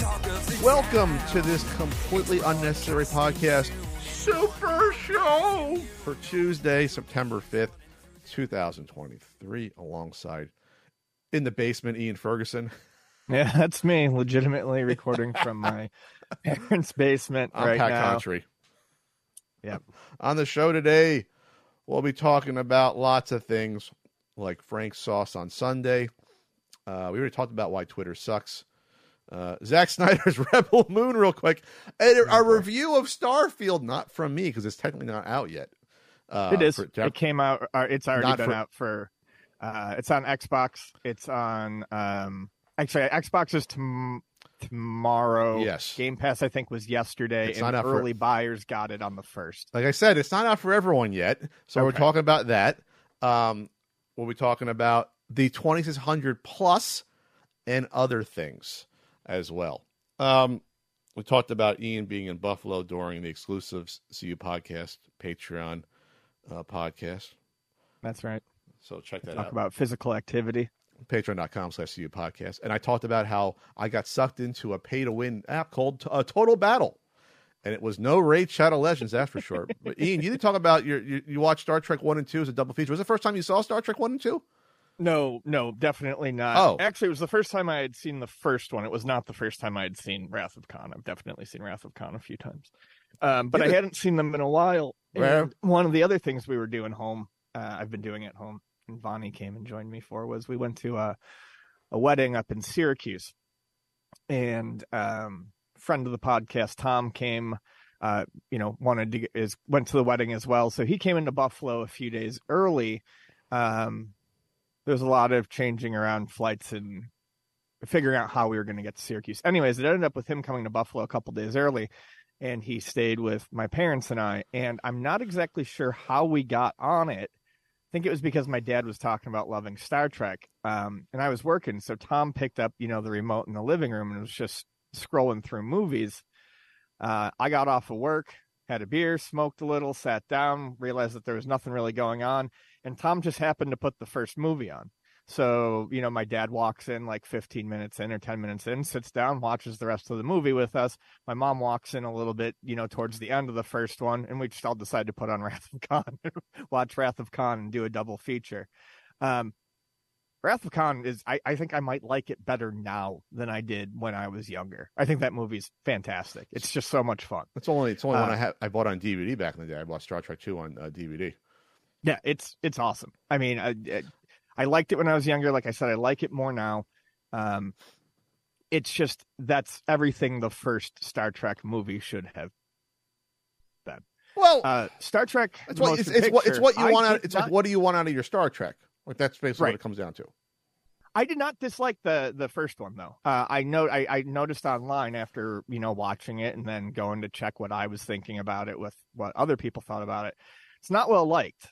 Welcome to this completely unnecessary podcast, Super Show, for Tuesday, September 5th, 2023, alongside In the Basement, Ian Ferguson. Yeah, that's me, legitimately recording from my parents' basement right Pat now. Country. Yep. On the show today, we'll be talking about lots of things, like Frank's Sauce on Sunday. We already talked about why Twitter sucks. Zack Snyder's Rebel Moon real quick. And a review of Starfield, not from me, because it's technically not out yet. It is. It came out. It's already been out for... it's on Xbox. It's on... actually, Xbox is tomorrow. Yes. Game Pass, I think, was yesterday. It's and not out early buyers got it on the 1st. Like I said, it's not out for everyone yet. So We're talking about that. We'll be talking about the 2600 Plus and other things as well. We talked about Ian being in Buffalo during the exclusive CU podcast, Patreon podcast. That's right. So check that out. Talk about physical activity. Patreon.com/CU podcast. And I talked about how I got sucked into a pay-to-win app called Total Battle. And it was no Raid Shadow Legends, that's for sure. But Ian, you didn't talk about you watched Star Trek 1 and 2 as a double feature. Was it the first time you saw Star Trek 1 and 2? No, definitely not. Oh. Actually, it was the first time I had seen the first one. It was not the first time I had seen Wrath of Khan. I've definitely seen Wrath of Khan a few times. But I hadn't seen them in a while. And one of the other things we were doing home, I've been doing at home, and Vonnie came and joined me for, was we went to a wedding up in Syracuse. And friend of the podcast, Tom, came, went to the wedding as well. So he came into Buffalo a few days early. There's a lot of changing around flights and figuring out how we were going to get to Syracuse. Anyways, it ended up with him coming to Buffalo a couple days early, and he stayed with my parents and I. And I'm not exactly sure how we got on it. I think it was because my dad was talking about loving Star Trek, and I was working. So Tom picked up, the remote in the living room and was just scrolling through movies. I got off of work, had a beer, smoked a little, sat down, realized that there was nothing really going on. And Tom just happened to put the first movie on. So, my dad walks in like 15 minutes in or 10 minutes in, sits down, watches the rest of the movie with us. My mom walks in a little bit, towards the end of the first one. And we just all decided to put on Wrath of Khan, watch Wrath of Khan and do a double feature. Wrath of Khan is, I think I might like it better now than I did when I was younger. I think that movie's fantastic. It's just so much fun. It's only one I bought on DVD back in the day. I bought Star Trek 2 on DVD. Yeah, it's awesome. I mean, I liked it when I was younger. Like I said, I like it more now. It's just, that's everything the first Star Trek movie should have been. Well, Star Trek. It's what you want out. It's like, what do you want out of your Star Trek? Like, that's basically what it comes down to. I did not dislike the first one though. I noticed online after watching it and then going to check what I was thinking about it with what other people thought about it. It's not well liked.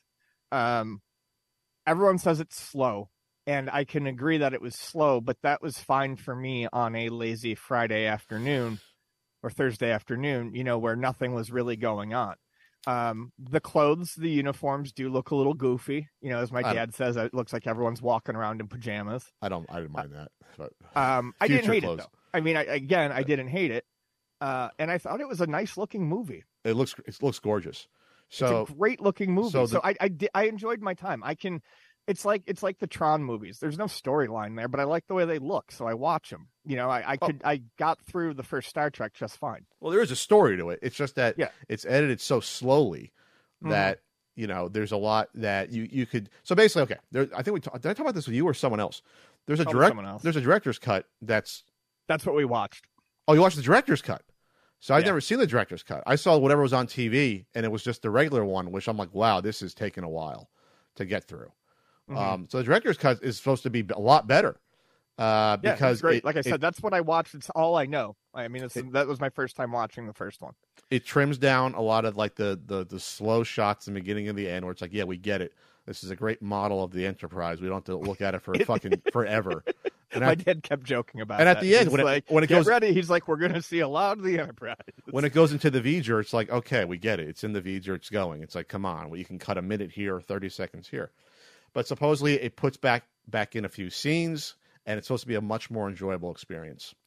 Everyone says it's slow, and I can agree that it was slow, but that was fine for me on a lazy Friday afternoon or Thursday afternoon, where nothing was really going on. The clothes, the uniforms do look a little goofy. As my dad says, it looks like everyone's walking around in pajamas. I didn't mind that. But I didn't hate it though. I mean, I didn't hate it. And I thought it was a nice looking movie. It looks gorgeous. So it's a great looking movie. So I enjoyed my time. It's like the Tron movies. There's no storyline there, but I like the way they look, so I watch them. I got through the first Star Trek just fine. Well, there is a story to it. It's just that it's edited so slowly that there's a lot that you could. So basically, okay. I think did I talk about this with you or someone else? There's a director's cut. That's what we watched. Oh, you watched the director's cut. So I've never seen the director's cut. I saw whatever was on TV, and it was just the regular one, which I'm like, wow, this is taking a while to get through. Mm-hmm. So the director's cut is supposed to be a lot better. Because it's great. Like I said, that's what I watched. It's all I know. I mean, that was my first time watching the first one. It trims down a lot of like the slow shots in the beginning and the end, where it's like, yeah, we get it. This is a great model of the Enterprise. We don't have to look at it for fucking forever. And my dad kept joking about and that. At the end, when it goes ready, he's like, we're going to see a lot of the Enterprise. When it goes into the V'ger, it's like, okay, we get it. It's in the V'ger. It's going. It's like, come on. Well, you can cut a minute here or 30 seconds here. But supposedly it puts back in a few scenes, and it's supposed to be a much more enjoyable experience.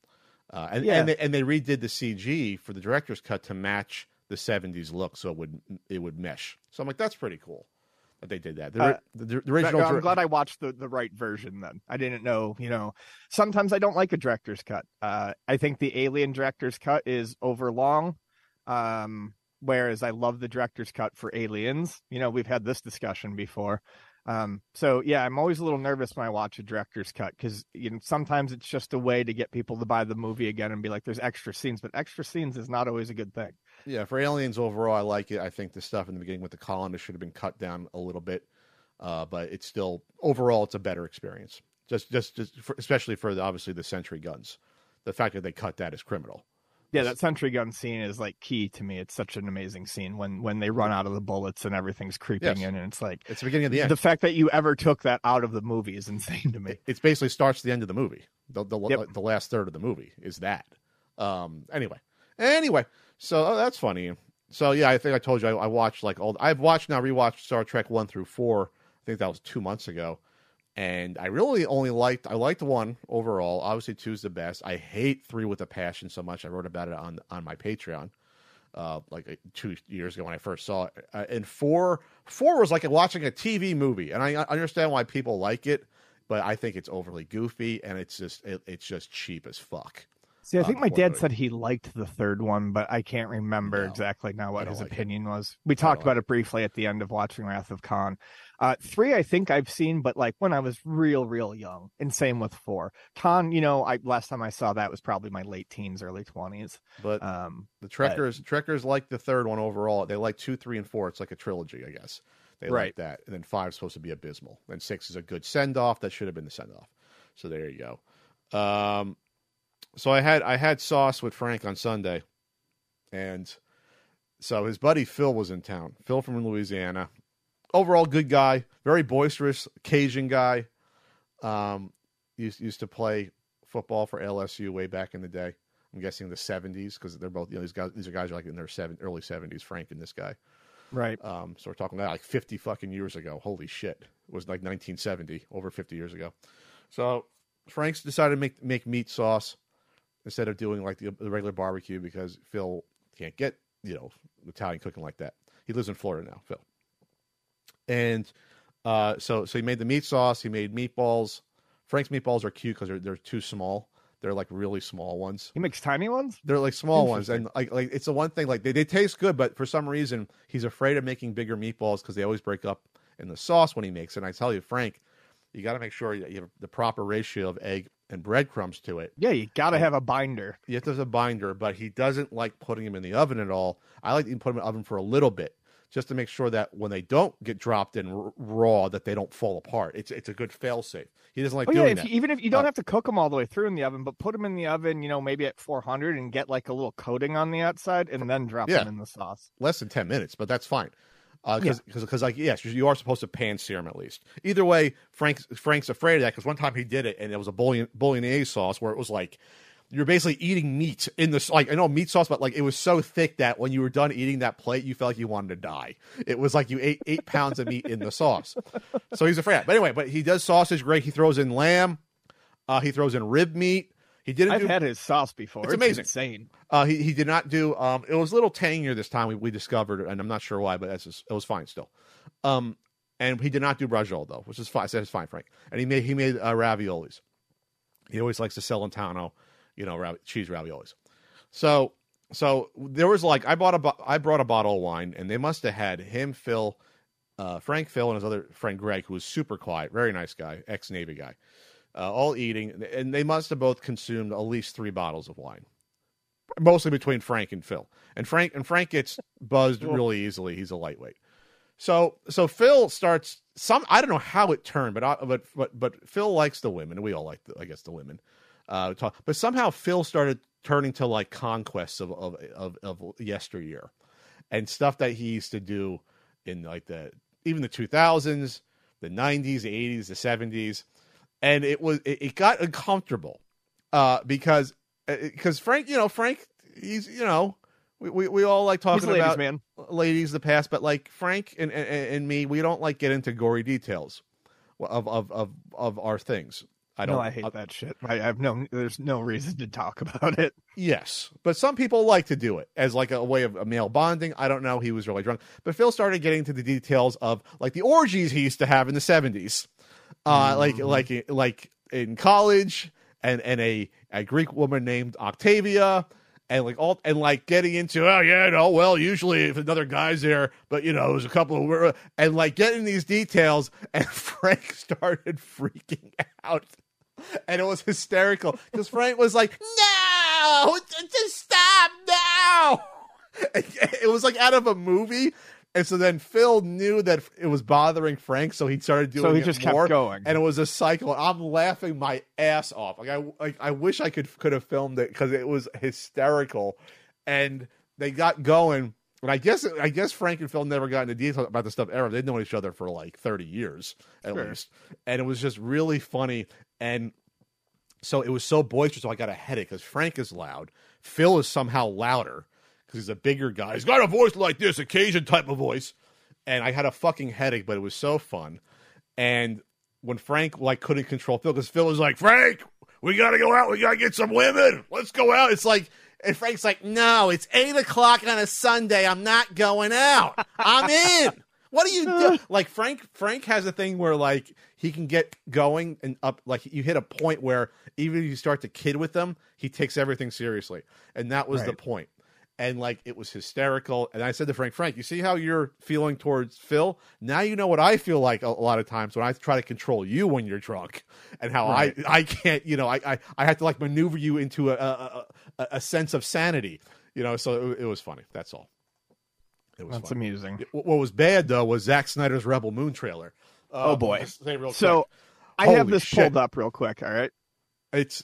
And they redid the CG for the director's cut to match the 70s look, so it would mesh. So I'm like, that's pretty cool that they did that. The original. I'm glad I watched the right version. Then I didn't know. Sometimes I don't like a director's cut. I think the Alien director's cut is overlong, whereas I love the director's cut for Aliens. We've had this discussion before. So yeah, I'm always a little nervous when I watch a director's cut because sometimes it's just a way to get people to buy the movie again and be like, "There's extra scenes," but extra scenes is not always a good thing. Yeah, for Aliens overall, I like it. I think the stuff in the beginning with the colonists should have been cut down a little bit, but it's still overall it's a better experience. Especially for obviously the sentry guns, the fact that they cut that is criminal. Yeah, that sentry gun scene is like key to me. It's such an amazing scene when they run out of the bullets and everything's creeping in, and it's like it's the beginning of the end. The fact that you ever took that out of the movie is insane to me. It basically starts the end of the movie. The last third of the movie is that. Anyway, so that's funny. So yeah, I think I told you I watched rewatched Star Trek 1 through 4. I think that was 2 months ago. And I really only liked 1 overall. Obviously 2 is the best. I hate 3 with a passion so much. I wrote about it on my Patreon like 2 years ago when I first saw it. And 4 was like watching a TV movie. And I understand why people like it, but I think it's overly goofy and it's just cheap as fuck. See, I think my dad said he liked the third one, but I can't remember exactly now what his opinion was. We talked about it briefly at the end of watching Wrath of Khan. 3, I think I've seen, but like when I was real young, and same with 4. Khan, last time I saw that was probably my late teens, early 20s. But the Trekkers like the third one overall. They like 2, 3, and 4. It's like a trilogy, I guess. They like that. And then 5 is supposed to be abysmal. And 6 is a good send-off. That should have been the send-off. So there you go. So I had sauce with Frank on Sunday, and so his buddy Phil was in town. Phil from Louisiana, overall good guy, very boisterous Cajun guy. Used to play football for LSU way back in the day. I'm guessing the 70s because they're both these are guys are like in their early 70s. Frank and this guy, right? So we're talking about like 50 fucking years ago. Holy shit, it was like 1970, over 50 years ago. So Frank's decided to make meat sauce instead of doing like the regular barbecue because Phil can't get, Italian cooking like that. He lives in Florida now, Phil. And so he made the meat sauce. He made meatballs. Frank's meatballs are cute because they're too small. They're like really small ones. He makes tiny ones? They're like small ones. And like it's the one thing, like they taste good, but for some reason he's afraid of making bigger meatballs because they always break up in the sauce when he makes it. And I tell you, Frank, you got to make sure you have the proper ratio of egg and breadcrumbs to it. Yeah, you got to have a binder. You have to have a binder, but he doesn't like putting them in the oven at all. I like to put them in the oven for a little bit, just to make sure that when they don't get dropped in raw, that they don't fall apart. It's a good fail-safe. He doesn't like doing that. Even if you don't have to cook them all the way through in the oven, but put them in the oven, maybe at 400 and get like a little coating on the outside and then drop them in the sauce. Less than 10 minutes, but that's fine. Yes, you are supposed to pan sear them at least. Either way, Frank's afraid of that because one time he did it and it was a bolognese sauce where it was like you're basically eating meat in this. Like I know meat sauce, but like it was so thick that when you were done eating that plate, you felt like you wanted to die. It was like you ate 8 pounds of meat in the sauce. So he's afraid. But anyway, he does sausage great. He throws in lamb. He throws in rib meat. I've had his sauce before. It's amazing. Insane. He did not do. It was a little tangier this time. We discovered, and I'm not sure why, but it was fine still. And he did not do braciole though, which is fine. I said it's fine, Frank. And he made raviolis. He always likes to Celentano, cheese raviolis. So there was like I brought a bottle of wine, and they must have had him, Frank, Phil, and his other friend Greg, who was super quiet, very nice guy, ex-Navy guy. All eating, and they must have both consumed at least 3 bottles of wine, mostly between Frank and Phil. And Frank gets buzzed really easily. He's a lightweight. So Phil starts I don't know how it turned, but Phil likes the women, and we all like the women. But somehow Phil started turning to like conquests of yesteryear, and stuff that he used to do in like even the 2000s, the 90s, the 80s, the 70s. And it got uncomfortable because Frank, he's we all like talking about ladies the past, but like Frank and me, we don't like get into gory details of our things. I hate that shit. There's no reason to talk about it. Yes, but some people like to do it as like a way of a male bonding. I don't know. He was really drunk, but Phil started getting into the details of like the orgies he used to have in the 70s, like in college, and a Greek woman named Octavia. And getting into, usually if another guy's there, but there's a couple of, and like getting these details, and Frank started freaking out, and it was hysterical because Frank was like, "No, just stop now!" It was like out of a movie, and so then Phil knew that it was bothering Frank, so he started doing. So he it just more, kept going, and it was a cycle. I'm laughing my ass off. I wish I could have filmed it because it was hysterical, and they got going. And I guess Frank and Phil never got into detail about the stuff ever. They'd known each other for like 30 years at least, and it was just really funny. And so it was so boisterous. So I got a headache because Frank is loud. Phil is somehow louder because he's a bigger guy. He's got a voice like this, Cajun type of voice. And I had a fucking headache, but it was so fun. And when Frank couldn't control Phil, because Phil was like, "Frank, we got to go out. We got to get some women. Let's go out." It's like, and Frank's like, "No, it's 8:00 on a Sunday. I'm not going out. I'm in." What do you do? Like Frank has a thing where like he can get going and up, like you hit a point where even if you start to kid with them, he takes everything seriously. And that was the point. And like it was hysterical. And I said to Frank, you see how you're feeling towards Phil? Now you know what I feel like a lot of times when I try to control you when you're drunk, and how I can't, I have to like maneuver you into a sense of sanity, so it was funny. That's all. That's amusing. What was bad though was Zack Snyder's Rebel Moon trailer. Oh boy! So I have this pulled up real quick. All right, it's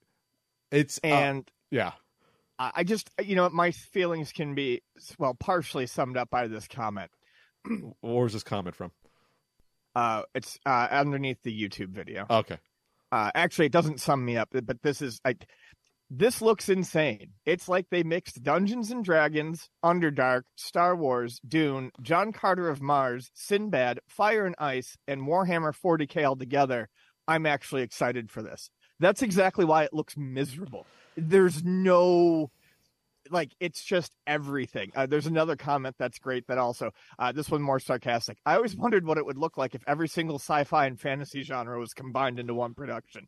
yeah. I just my feelings can be partially summed up by this comment. Where's this comment from? It's underneath the YouTube video. Okay. Actually, it doesn't sum me up, but this looks insane. It's like they mixed Dungeons and Dragons, Underdark, Star Wars, Dune, John Carter of Mars, Sinbad, Fire and Ice, and Warhammer 40K all together. I'm actually excited for this. That's exactly why it looks miserable. There's no, it's just everything. There's another comment that's great that also, this one more sarcastic. I always wondered what it would look like if every single sci-fi and fantasy genre was combined into one production.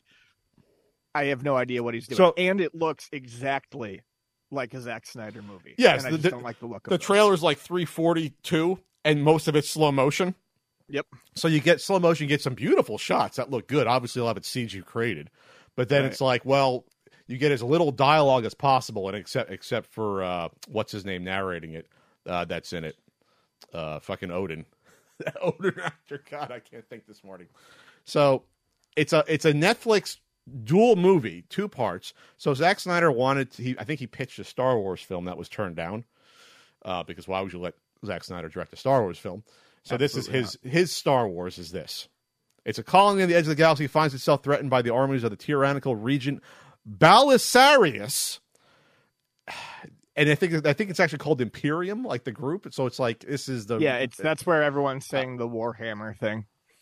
I have no idea what he's doing. And it looks exactly like a Zack Snyder movie. Yes. And I just don't like the look of it. The trailer's like 3:42, and most of it's slow motion. Yep. So you get slow motion, you get some beautiful shots that look good. Obviously, they'll have it CG created. But then it's like, well, you get as little dialogue as possible, and except for what's his name narrating it, that's in it, fucking Odin, Odin actor. God, I can't think this morning. So it's a Netflix dual movie, 2 parts. So Zack Snyder I think he pitched a Star Wars film that was turned down, because why would you let Zack Snyder direct a Star Wars film? So Absolutely this is his Star Wars is this. It's a colony on the edge of the galaxy finds itself threatened by the armies of the tyrannical regent Belisarius. And I think it's actually called Imperium, like the group. So it's like this is the that's where everyone's saying the Warhammer thing.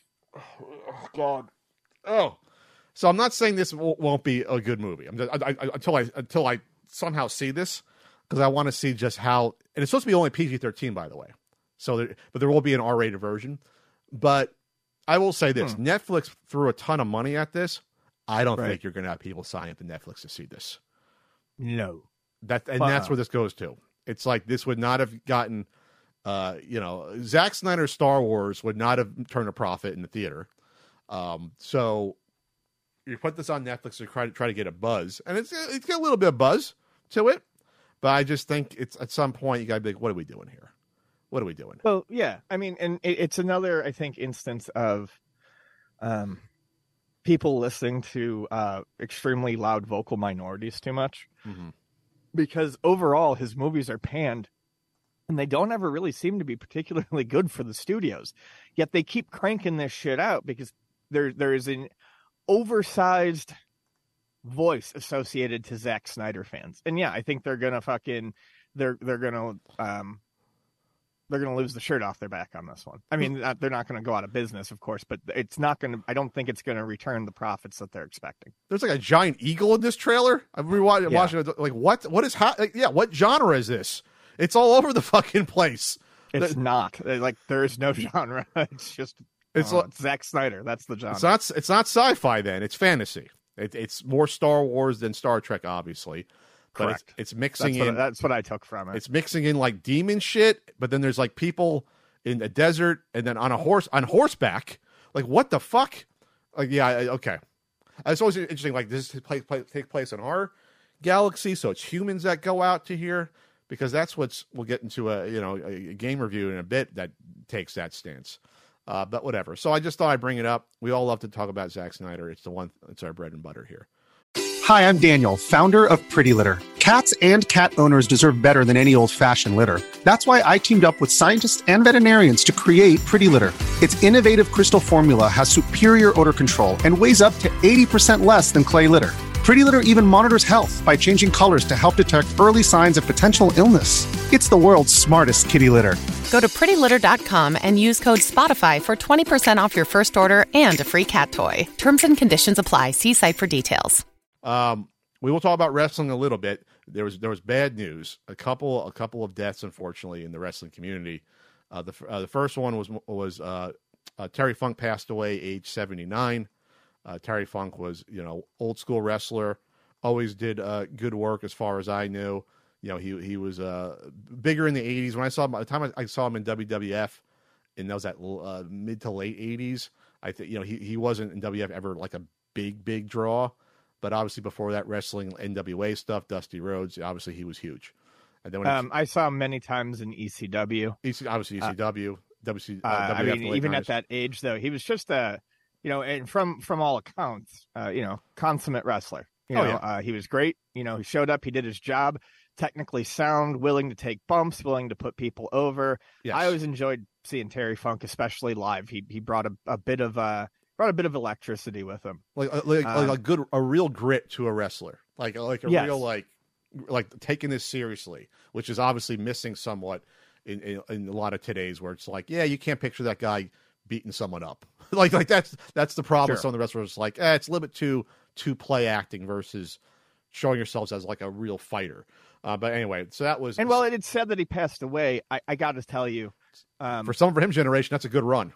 Oh God. Oh. So I'm not saying this won't be a good movie. Until I somehow see this, because I want to see just how. And it's supposed to be only PG-13, by the way. So, but there will be an R-rated version. But I will say this: Netflix threw a ton of money at this. I don't think you're going to have people sign up to Netflix to see this. No, that's where this goes to. It's like this would not have gotten, Zack Snyder's Star Wars would not have turned a profit in the theater. So you put this on Netflix to try to get a buzz, and it's got a little bit of buzz to it. But I just think it's at some point you got to be like, what are we doing here? What are we doing? Well, yeah, I mean, and it's another, I think, instance of people listening to extremely loud vocal minorities too much. Mm-hmm. Because overall, his movies are panned, and they don't ever really seem to be particularly good for the studios. Yet they keep cranking this shit out because there is an oversized voice associated to Zack Snyder fans. And yeah, I think they're gonna they're gonna they're going to lose the shirt off their back on this one. I mean, they're not going to go out of business, of course, but it's not going to. I don't think it's going to return the profits that they're expecting. There's like a giant eagle in this trailer. I'm watching it, like what? What is what genre is this? It's all over the fucking place. It's not like there is no genre. It's just it's Zack Snyder. That's the genre. It's not sci-fi then. It's fantasy. It's more Star Wars than Star Trek, obviously. But correct. It's mixing that's what I took from it. It's mixing in like demon shit, but then there's like people in a desert and then on horseback. Like what the fuck? Like okay. It's always interesting. Like this take place in our galaxy, so it's humans that go out to here because that's we'll get into a game review in a bit that takes that stance. But whatever. So I just thought I'd bring it up. We all love to talk about Zack Snyder. It's our bread and butter here. Hi, I'm Daniel, founder of Pretty Litter. Cats and cat owners deserve better than any old-fashioned litter. That's why I teamed up with scientists and veterinarians to create Pretty Litter. Its innovative crystal formula has superior odor control and weighs up to 80% less than clay litter. Pretty Litter even monitors health by changing colors to help detect early signs of potential illness. It's the world's smartest kitty litter. Go to prettylitter.com and use code SPOTIFY for 20% off your first order and a free cat toy. Terms and conditions apply. See site for details. We will talk about wrestling a little bit. There was bad news. A couple of deaths, unfortunately, in the wrestling community. The first one was Terry Funk passed away, age 79. Terry Funk was old school wrestler, always did good work as far as I knew. He was bigger in the 80s. When I saw him, by the time I saw him in WWF, and that was at mid to late 80s. I think he wasn't in WWF ever like a big draw. But obviously, before that, wrestling, NWA stuff, Dusty Rhodes, obviously he was huge. And then I saw him many times in ECW. Obviously ECW, WWF. I mean, even at that age, though, he was just and from all accounts, consummate wrestler. He was great. He showed up, he did his job, technically sound, willing to take bumps, willing to put people over. Yes. I always enjoyed seeing Terry Funk, especially live. He brought a bit of electricity with him, like a real grit to a wrestler, like a yes. real like taking this seriously, which is obviously missing somewhat in a lot of today's, where it's like, you can't picture that guy beating someone up, like that's the problem. Sure. Some of the wrestlers it's like it's a little bit too play acting versus showing yourselves as like a real fighter. But anyway, so that was, and well, it's said that he passed away. I got to tell you, for him generation, that's a good run.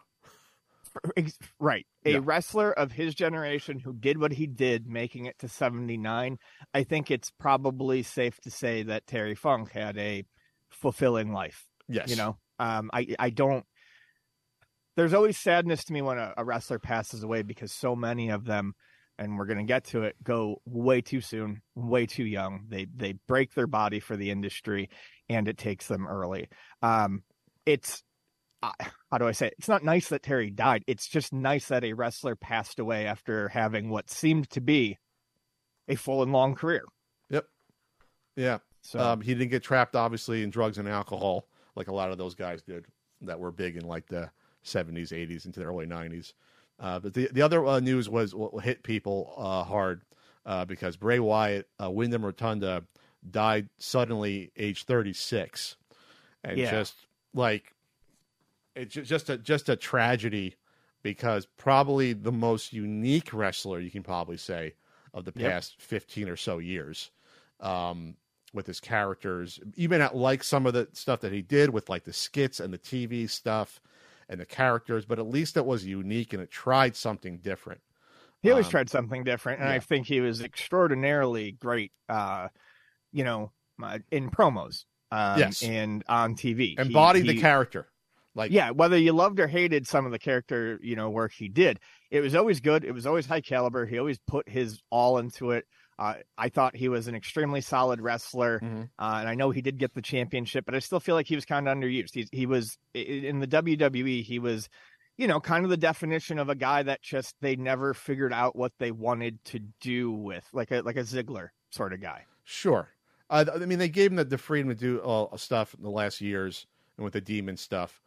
Right. A wrestler of his generation who did what he did, making it to 79. I think it's probably safe to say that Terry Funk had a fulfilling life. Yes. I don't, there's always sadness to me when a wrestler passes away because so many of them, and we're going to get to it, go way too soon, way too young. They break their body for the industry and it takes them early. It's, how do I say it? It's not nice that Terry died. It's just nice that a wrestler passed away after having what seemed to be a full and long career. Yep. Yeah. So he didn't get trapped, obviously, in drugs and alcohol like a lot of those guys did that were big in like the 70s, 80s, into the early 90s. But the other news was what hit people hard because Bray Wyatt, Wyndham Rotunda, died suddenly, age 36, and just like. It's just a tragedy because probably the most unique wrestler you can probably say of the past 15 or so years with his characters. You may not like some of the stuff that he did with like the skits and the TV stuff and the characters, but at least it was unique and it tried something different. He always tried something different, and I think he was extraordinarily great, in promos and on TV. Embodied the character. Whether you loved or hated some of the character, work he did, it was always good. It was always high caliber. He always put his all into it. I thought he was an extremely solid wrestler, and I know he did get the championship, but I still feel like he was kind of underused. He was in the WWE. He was, kind of the definition of a guy that just they never figured out what they wanted to do with, like a Ziggler sort of guy. Sure, I mean they gave him the freedom to do stuff in the last years and with the demon stuff.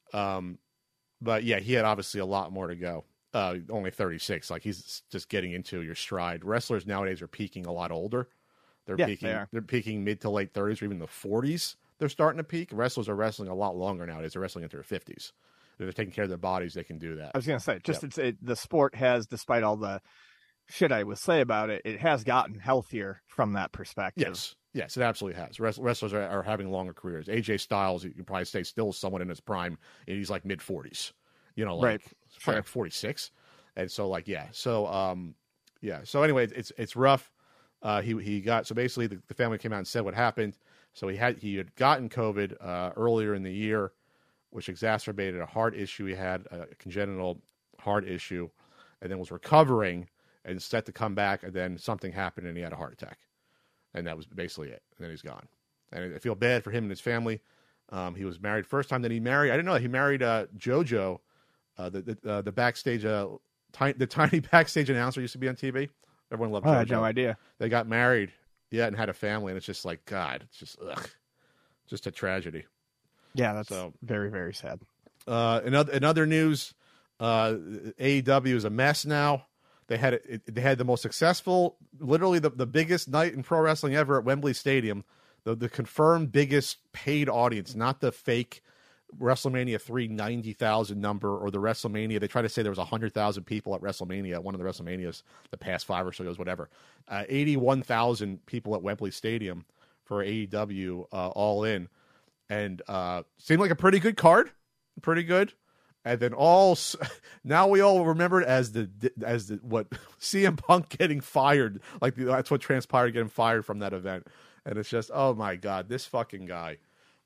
But he had obviously a lot more to go. Only 36. Like he's just getting into your stride. Wrestlers nowadays are peaking a lot older. They're peaking mid to late 30s or even the 40s. they're starting to peak. Wrestlers are wrestling a lot longer nowadays. They're wrestling into their 50s. They're taking care of their bodies. They can do that. I was going to say, the sport has, despite all the shit I would say about it, it has gotten healthier from that perspective. Yes, it absolutely has. Wrestlers are having longer careers. AJ Styles, you can probably say, still somewhat in his prime, and he's like mid-40s. Like 46. And so, So anyway, it's rough. He got, so basically the family came out and said what happened. So he had gotten COVID earlier in the year, which exacerbated a heart issue. He had a congenital heart issue, and then was recovering and set to come back, and then something happened and he had a heart attack. And that was basically it. And then he's gone. And I feel bad for him and his family. He was married first time that he married. I didn't know that he married JoJo, the backstage, the tiny backstage announcer used to be on TV. Everyone loved JoJo. I had no idea. They got married, and had a family, and it's just like, God, it's just, just a tragedy. Yeah, that's very, very sad. In other news, AEW is a mess now. They had the most successful, literally the biggest night in pro wrestling ever at Wembley Stadium, the confirmed biggest paid audience, not the fake WrestleMania 3 90,000 number, or the WrestleMania. They try to say there was 100,000 people at WrestleMania, one of the WrestleManias, the past 5 or so years, whatever. 81,000 people at Wembley Stadium for AEW, all in, and seemed like a pretty good card, pretty good. And then now we all remember it as the what CM Punk getting fired, that's what transpired, getting fired from that event. And it's just, oh my God, this fucking guy.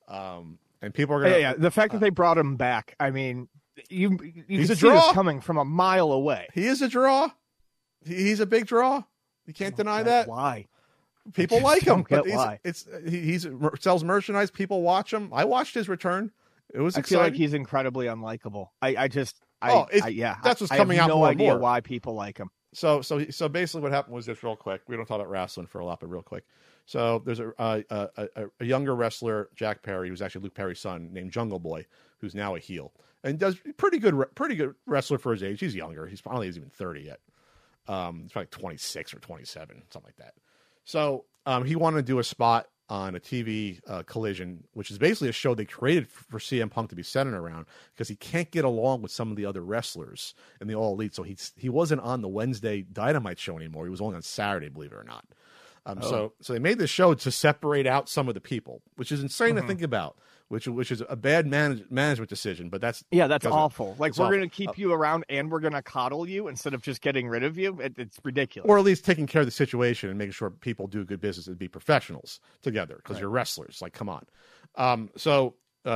And people are gonna, the fact that they brought him back. I mean, you can see draw. this coming from a mile away. He is a draw. He's a big draw. You can't deny that. Why? People like him. But why. He sells merchandise. People watch him. I watched his return. It was exciting. I feel like he's incredibly unlikable. That's what's coming out more and more. I have no idea why people like him. So basically what happened was this, real quick. We don't talk about wrestling for a lot, but real quick. So there's a younger wrestler, Jack Perry, who's actually Luke Perry's son, named Jungle Boy, who's now a heel and does pretty good wrestler for his age. He's younger. I don't think he's even 30 yet. He's probably 26 or 27, something like that. So he wanted to do a spot on a TV Collision, which is basically a show they created for CM Punk to be centered around, because he can't get along with some of the other wrestlers in the All Elite. So he wasn't on the Wednesday Dynamite show anymore. He was only on Saturday, believe it or not. So they made this show to separate out some of the people, which is insane to think about, which is a bad management decision. But that's awful. We're going to keep you around and we're going to coddle you instead of just getting rid of you. It's ridiculous. Or at least taking care of the situation and making sure people do good business and be professionals together, because you're wrestlers. Like, come on. So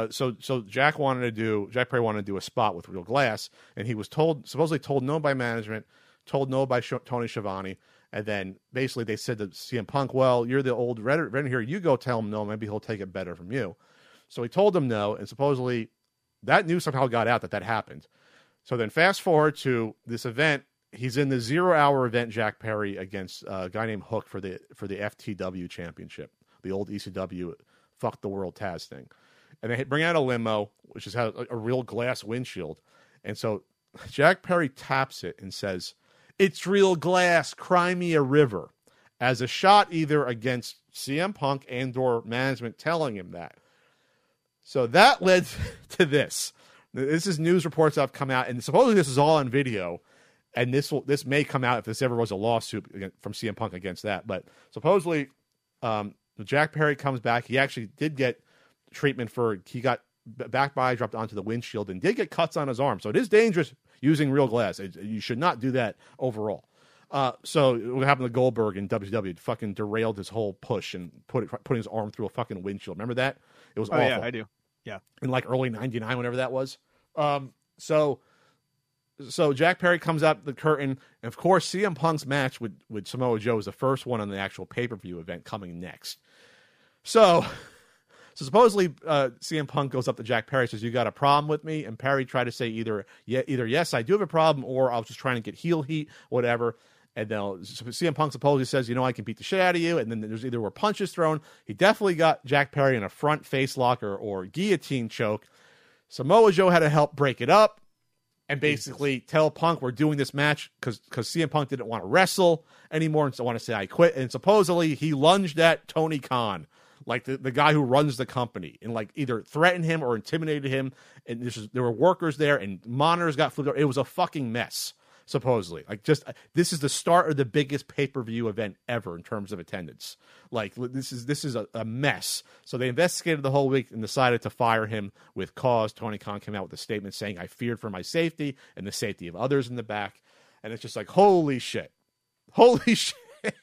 Jack Perry wanted to do a spot with Real Glass, and he was supposedly told no by management, told no by Tony Schiavone. And then basically they said to CM Punk, well, you're the old veteran here. You go tell him no. Maybe he'll take it better from you. So he told him no. And supposedly that news somehow got out that happened. So then fast forward to this event. He's in the 0 hour event, Jack Perry, against a guy named Hook for the FTW championship, the old ECW fuck the world Taz thing. And they bring out a limo, which has had a real glass windshield. And so Jack Perry taps it and says, "It's real glass, cry me a river," as a shot either against CM Punk and or management telling him that. So that led to this. This is news reports that have come out, and supposedly this is all on video, and this may come out if this ever was a lawsuit from CM Punk against that. But supposedly, Jack Perry comes back. He actually did get treatment he got back by, dropped onto the windshield, and did get cuts on his arm. So it is dangerous using real glass. You should not do that overall. So what happened to Goldberg in WCW? It fucking derailed his whole push and putting his arm through a fucking windshield. Remember that? It was awful. Yeah, I do. Yeah. In early 99, whenever that was. So Jack Perry comes out the curtain, and of course CM Punk's match with Samoa Joe is the first one on the actual pay-per-view event coming next. So supposedly CM Punk goes up to Jack Perry, says, "You got a problem with me?" And Perry tried to say either yes, I do have a problem, or I was just trying to get heel heat, whatever. And then CM Punk supposedly says, I can beat the shit out of you. And then there's either were punches thrown. He definitely got Jack Perry in a front face lock or guillotine choke. Samoa Joe had to help break it up and basically tell Punk, we're doing this match because CM Punk didn't want to wrestle anymore and so want to say I quit. And supposedly he lunged at Tony Khan. like the guy who runs the company, and like either threatened him or intimidated him. And there were workers there, and monitors got flipped over. It was a fucking mess, supposedly. Like, just this is the start of the biggest pay-per-view event ever in terms of attendance. Like, this is a mess. So they investigated the whole week and decided to fire him with cause. Tony Khan came out with a statement saying, "I feared for my safety and the safety of others in the back." And it's just like, holy shit. Holy shit.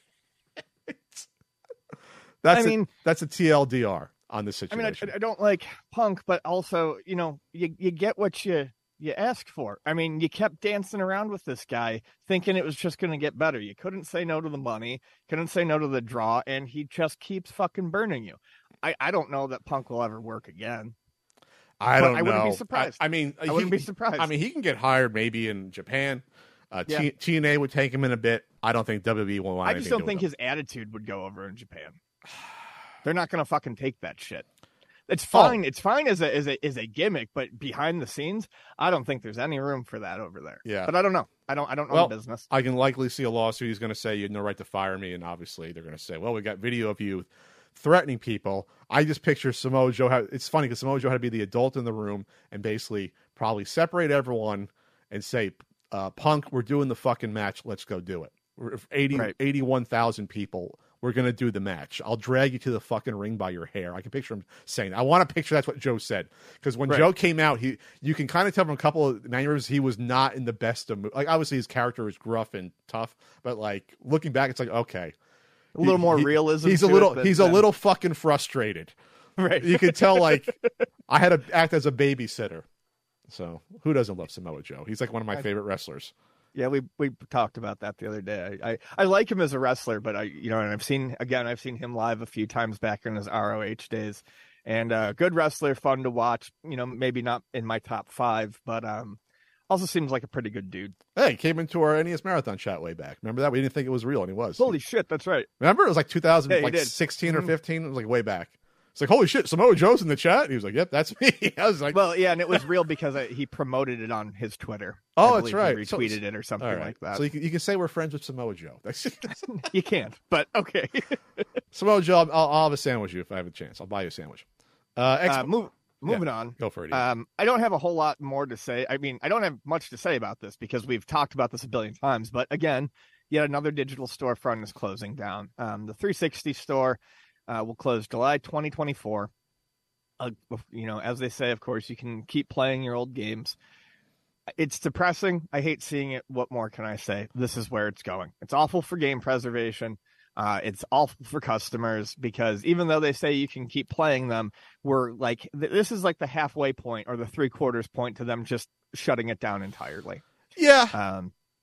That's a TLDR on this situation. I don't like Punk, but also, you get what you ask for. I mean, you kept dancing around with this guy thinking it was just going to get better. You couldn't say no to the money, couldn't say no to the draw, and he just keeps fucking burning you. I don't know that Punk will ever work again. I don't know. I wouldn't be surprised. I wouldn't be surprised. I mean, he can get hired maybe in Japan. TNA would take him in a bit. I don't think WWE will want. I just don't think his attitude would go over in Japan. They're not going to fucking take that shit. It's fine. It's fine as a gimmick, but behind the scenes, I don't think there's any room for that over there. Yeah, but I don't know. I don't know the business. I can likely see a lawsuit. He's going to say you had no right to fire me, and obviously they're going to say, well, we got video of you threatening people. I just picture Samoa Joe. It's funny because Samoa Joe had to be the adult in the room and basically probably separate everyone and say, Punk, we're doing the fucking match. Let's go do it. We're 81,000 people. We're going to do the match. I'll drag you to the fucking ring by your hair. I can picture him saying that. I want to picture that's what Joe said. Because when Joe came out, you can kind of tell from a couple of mannerisms he was not in the best of mood. Like, obviously his character is gruff and tough, but like looking back, it's like, okay. A little more realism. He's a little fucking frustrated. Right. You can tell, like, I had to act as a babysitter. So who doesn't love Samoa Joe? He's like one of my favorite wrestlers. Yeah, we talked about that the other day. I like him as a wrestler, but and I've seen him live a few times back in his ROH days, and good wrestler, fun to watch. Maybe not in my top 5, but also seems like a pretty good dude. Hey, he came into our NES Marathon chat way back. Remember that? We didn't think it was real, and he was. Holy shit, that's right. Remember? It was like 2016 or 15. It was like way back. It's like, holy shit, Samoa Joe's in the chat. And he was like, yep, that's me. I was like, well, yeah, and it was real because he promoted it on his Twitter. Oh, that's right. He retweeted it or something like that. So you can say we're friends with Samoa Joe. You can't, but okay. Samoa Joe, I'll have a sandwich you if I have a chance. I'll buy you a sandwich. Moving on. Go for it. I don't have a whole lot more to say. I mean, I don't have much to say about this because we've talked about this a billion times. But again, yet another digital storefront is closing down. The 360 store will close July 2024. As they say, of course, you can keep playing your old games. It's depressing. I hate seeing it. What more can I say? This is where it's going. It's awful for game preservation. It's awful for customers because even though they say you can keep playing them, we're like, this is like the halfway point or the 3/4 point to them just shutting it down entirely. Yeah.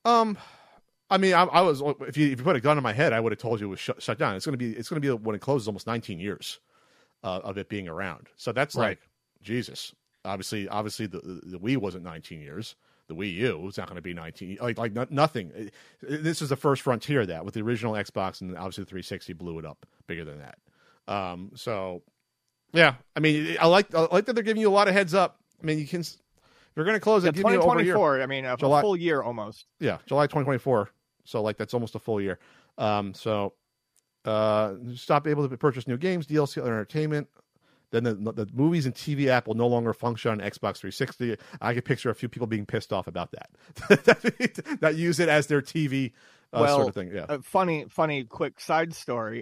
I mean, I was, if you put a gun in my head, I would have told you it was shut down. It's going to be when it closes almost 19 years of it being around. So that's like, Jesus. Obviously the Wii wasn't 19 years. The Wii U is not going to be 19. Like nothing. This is the first frontier of that with the original Xbox, and obviously the 360 blew it up bigger than that. So yeah, I mean, I like that they're giving you a lot of heads up. I mean, if you're going to close it, give me over a year. 2024. I mean, a full year almost. Yeah, July 2024. So like that's almost a full year. Stop able to purchase new games, DLC, or entertainment. Then the movies and TV app will no longer function on Xbox 360. I can picture a few people being pissed off about that. that use it as their TV sort of thing. Yeah. Funny, quick side story.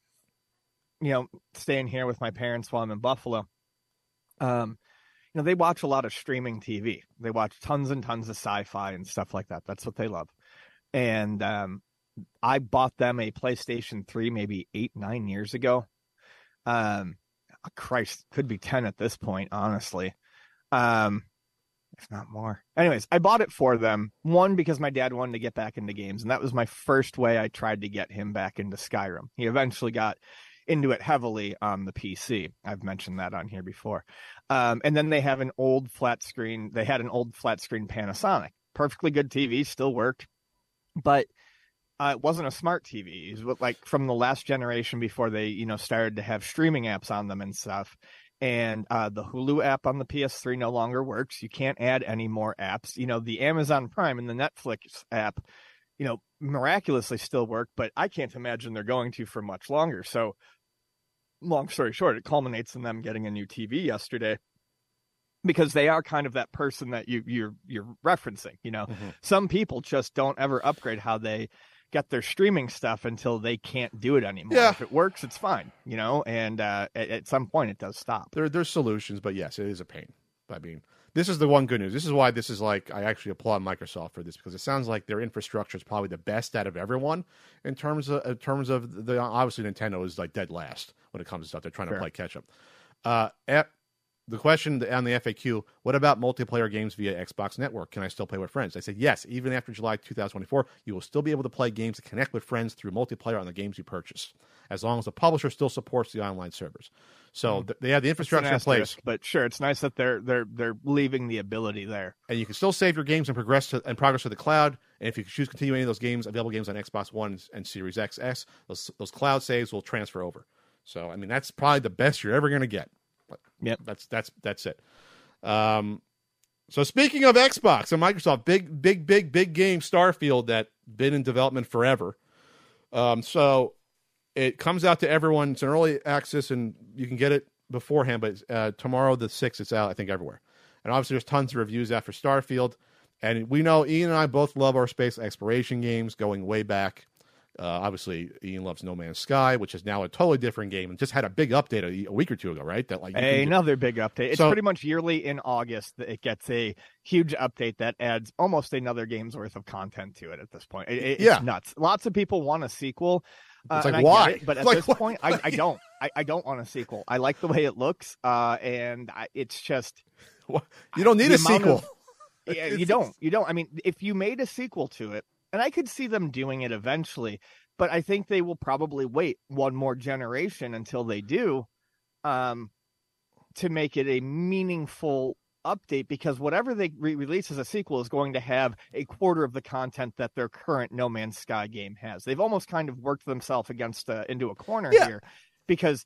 Staying here with my parents while I'm in Buffalo. They watch a lot of streaming TV. They watch tons and tons of sci-fi and stuff like that. That's what they love. And I bought them a PlayStation 3 maybe 8-9 years ago. Christ, could be 10 at this point, honestly. If not more. Anyways, I bought it for them. One, because my dad wanted to get back into games, and that was my first way I tried to get him back into Skyrim. He eventually got into it heavily on the PC. I've mentioned that on here before. And then they have an old flat screen. They had an old flat screen Panasonic. Perfectly good TV, still worked. But it wasn't a smart TV. It was like from the last generation before they, started to have streaming apps on them and stuff. And the Hulu app on the PS3 no longer works. You can't add any more apps. The Amazon Prime and the Netflix app, miraculously still work, but I can't imagine they're going to for much longer. So long story short, it culminates in them getting a new TV yesterday, because they are kind of that person that you're referencing. Some people just don't ever upgrade how they get their streaming stuff until they can't do it anymore. Yeah. If it works, it's fine, and at some point it does stop. There's solutions, but yes, it is a pain. I mean, this is the one good news. This is why this is like, I actually applaud Microsoft for this, because it sounds like their infrastructure is probably the best out of everyone in terms of the, obviously Nintendo is like dead last when it comes to stuff. They're trying to play catch up. The question on the FAQ, what about multiplayer games via Xbox Network? Can I still play with friends? I said, yes, even after July 2024, you will still be able to play games and connect with friends through multiplayer on the games you purchase, as long as the publisher still supports the online servers. So they have the infrastructure in place. But sure, it's nice that they're leaving the ability there. And you can still save your games and progress to the cloud. And if you choose to continue any of those games, available games on Xbox One and Series XS, those cloud saves will transfer over. So, I mean, that's probably the best you're ever going to get. Yep. That's it. So speaking of Xbox and Microsoft, big game, Starfield, that been in development forever. So it comes out to everyone. It's an early access, and you can get it beforehand. But tomorrow, the 6th, it's out, I think, everywhere. And obviously, there's tons of reviews after Starfield. And we know Ian and I both love our space exploration games, going way back. Obviously, Ian loves No Man's Sky, which is now a totally different game and just had a big update a week or two ago, right? That another big update. It's pretty much yearly in August that it gets a huge update that adds almost another game's worth of content to it at this point. It's nuts. Lots of people want a sequel. It's like, why? But at this point, I don't. I don't want a sequel. I like the way it looks, and it's just... You don't need a sequel. You don't. I mean, if you made a sequel to it, and I could see them doing it eventually, but I think they will probably wait one more generation until they do, to make it a meaningful update, because whatever they release as a sequel is going to have a quarter of the content that their current No Man's Sky game has. They've almost kind of worked themselves into a corner here, because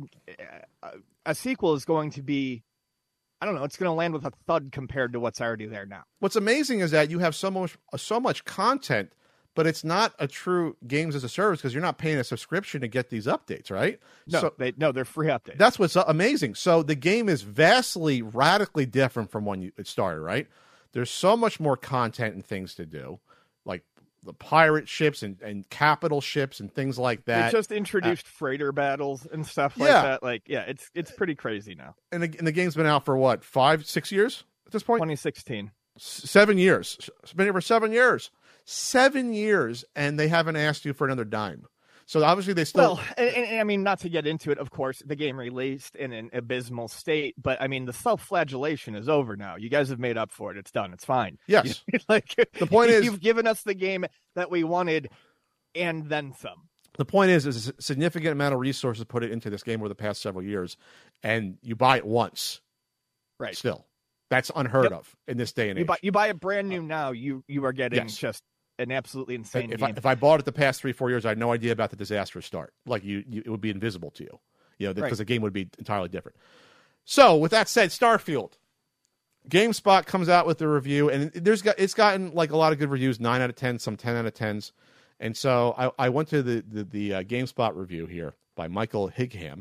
a sequel is going to be, I don't know, it's going to land with a thud compared to what's already there now. What's amazing is that you have so much content, but it's not a true games as a service, because you're not paying a subscription to get these updates, right? No, they're free updates. That's what's amazing. So the game is radically different from when it started, right? There's so much more content and things to do, like the pirate ships and capital ships and things like that. They just introduced freighter battles and stuff like that. Like, it's pretty crazy now. And the game's been out for what, 5-6 years at this point? 2016. 7 years. It's been here for 7 years. 7 years, and they haven't asked you for another dime. So obviously they still... Well, and I mean, not to get into it, of course, the game released in an abysmal state, but I mean, the self-flagellation is over now. You guys have made up for it. It's done. It's fine. Yes. The point is... You've given us the game that we wanted, and then some. The point is a significant amount of resources put into this game over the past several years, and you buy it once. Right. Still. That's unheard of in this day and age. You buy it brand new now, you are getting just an absolutely insane game. If I bought it the past 3-4 years, I had no idea about the disastrous start. Like it would be invisible to you, because the game would be entirely different. So with that said, Starfield, GameSpot comes out with a review, and it's gotten like a lot of good reviews, 9 out of 10, some 10 out of 10s. And so I went to the GameSpot review here by Michael Higham,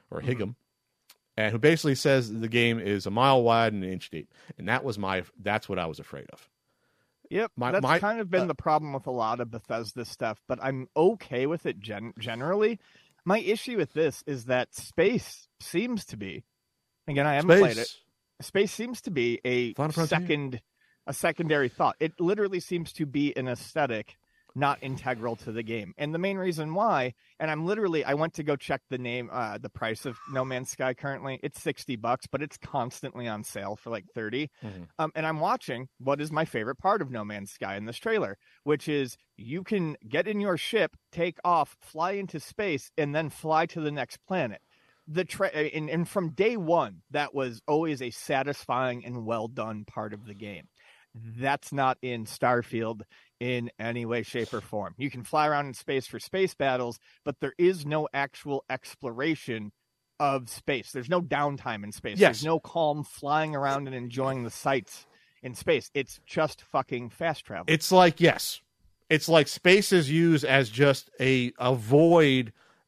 and who basically says the game is a mile wide and an inch deep, and that's what I was afraid of. Yep, that's kind of been the problem with a lot of Bethesda stuff, but I'm okay with it generally. My issue with this is that space seems to be, again, I haven't played it. Space seems to be a secondary thought. It literally seems to be an aesthetic, not integral to the game. And the main reason why, and I went to go check the price of No Man's Sky currently. It's $60, but it's constantly on sale for like 30. Mm-hmm. And I'm watching what is my favorite part of No Man's Sky in this trailer, which is you can get in your ship, take off, fly into space, and then fly to the next planet. And from day one, that was always a satisfying and well done part of the game. That's not in Starfield in any way, shape, or form. You can fly around in space for space battles, but there is no actual exploration of space. There's no downtime in space. Yes. There's no calm flying around and enjoying the sights in space. It's just fucking fast travel. It's like space is used as just a void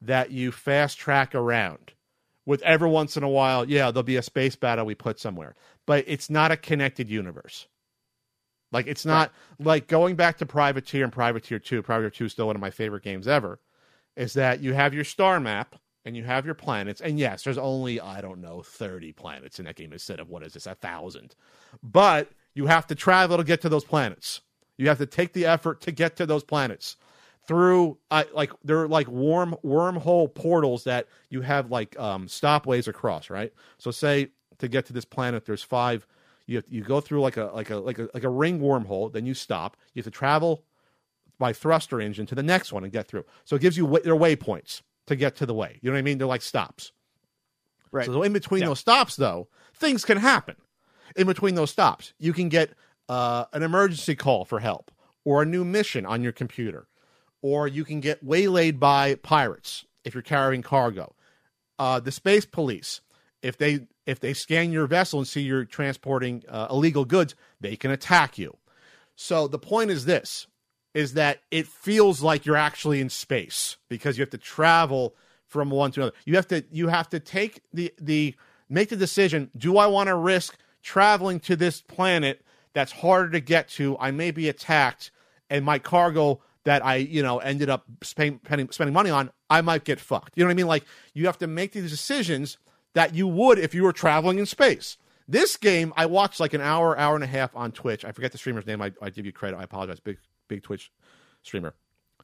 that you fast track around. With every once in a while, there'll be a space battle we put somewhere. But it's not a connected universe. Like, it's not like going back to Privateer and Privateer 2. Privateer 2 is still one of my favorite games ever. Is that you have your star map and you have your planets. And yes, there's only, 30 planets in that game instead of, 1,000. But you have to travel to get to those planets. You have to take the effort to get to those planets through, they're like wormhole portals that you have stopways across, right? So say to get to this planet, there's 5. You go through like a ring wormhole, then you stop. You have to travel by thruster engine to the next one and get through. So it gives you their waypoints to get to the way. You know what I mean? They're like stops. Right. So in between those stops, though, things can happen. In between those stops, you can get an emergency call for help, or a new mission on your computer, or you can get waylaid by pirates if you're carrying cargo. The space police, if they scan your vessel and see you're transporting illegal goods, they can attack you. So the point is this, is that it feels like you're actually in space because you have to travel from one to another. You have to take make the decision, do I want to risk traveling to this planet that's harder to get to? I may be attacked, and my cargo that I, ended up spending money on, I might get fucked. You know what I mean? Like, you have to make these decisions that you would if you were traveling in space. This game, I watched like an hour and a half on Twitch. I forget the streamer's name. I give you credit. I apologize. Big Twitch streamer.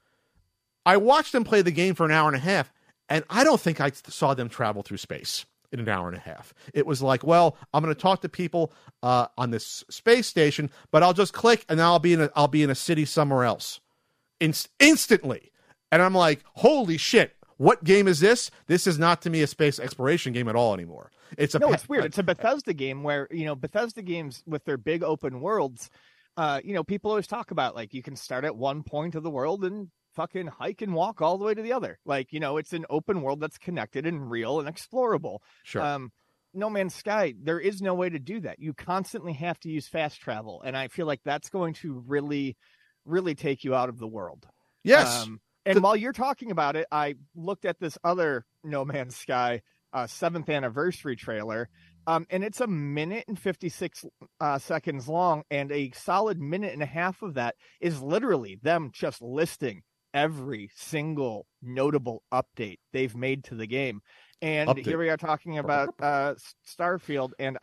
I watched them play the game for an hour and a half, and I don't think I saw them travel through space in an hour and a half. It was like, well, I'm going to talk to people on this space station, but I'll just click and I'll be in a city somewhere else instantly. And I'm like, holy shit. What game is this? This is not, to me, a space exploration game at all anymore. It's weird. It's a Bethesda game where, Bethesda games with their big open worlds, people always talk about, like, you can start at one point of the world and fucking hike and walk all the way to the other. Like, it's an open world that's connected and real and explorable. Sure. No Man's Sky, there is no way to do that. You constantly have to use fast travel. And I feel like that's going to really, really take you out of the world. Yes. And while you're talking about it, I looked at this other No Man's Sky 7th anniversary trailer, and it's 1 minute and 56 seconds long, and a solid minute and a half of that is literally them just listing every single notable update they've made to the game. And here we are talking about Starfield, and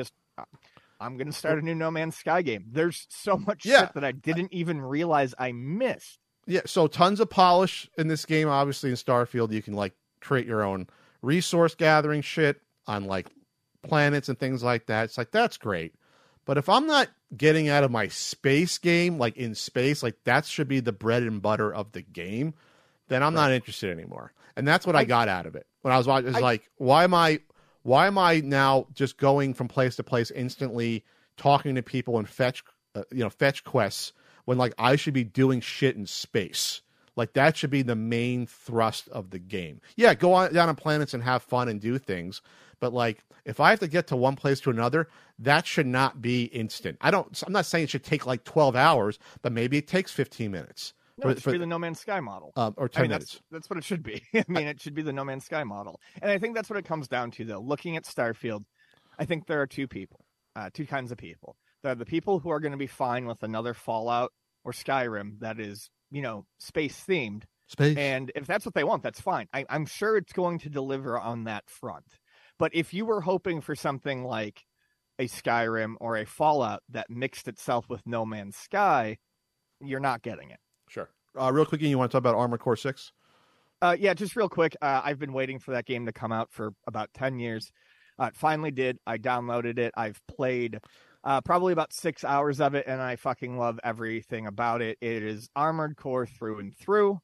I'm going to start a new No Man's Sky game. There's so much shit that I didn't even realize I missed. Yeah, so tons of polish in this game. Obviously, in Starfield, you can create your own resource gathering shit on planets and things like that. It's that's great. But if I'm not getting out of my space game, in space, that should be the bread and butter of the game, then I'm not interested anymore. And that's what I got out of it when I was watching. It's why am I now just going from place to place instantly, talking to people and fetch quests, when I should be doing shit in space? That should be the main thrust of the game. Yeah, go down on planets and have fun and do things. But if I have to get to one place to another, that should not be instant. I'm not saying it should take 12 hours, but maybe it takes 15 minutes. No, it should be the No Man's Sky model. Or 10 minutes. That's what it should be. It should be the No Man's Sky model. And I think that's what it comes down to, though. Looking at Starfield, I think there are two kinds of people. There are the people who are going to be fine with another Fallout or Skyrim that is, space themed. And if that's what they want, that's fine. I'm sure it's going to deliver on that front. But if you were hoping for something like a Skyrim or a Fallout that mixed itself with No Man's Sky, you're not getting it. Sure. Real quick, you want to talk about Armored Core 6? Yeah, just real quick. I've been waiting for that game to come out for about 10 years. It finally did. I downloaded it. I've played probably about 6 hours of it, and I fucking love everything about it. It is Armored Core through and through.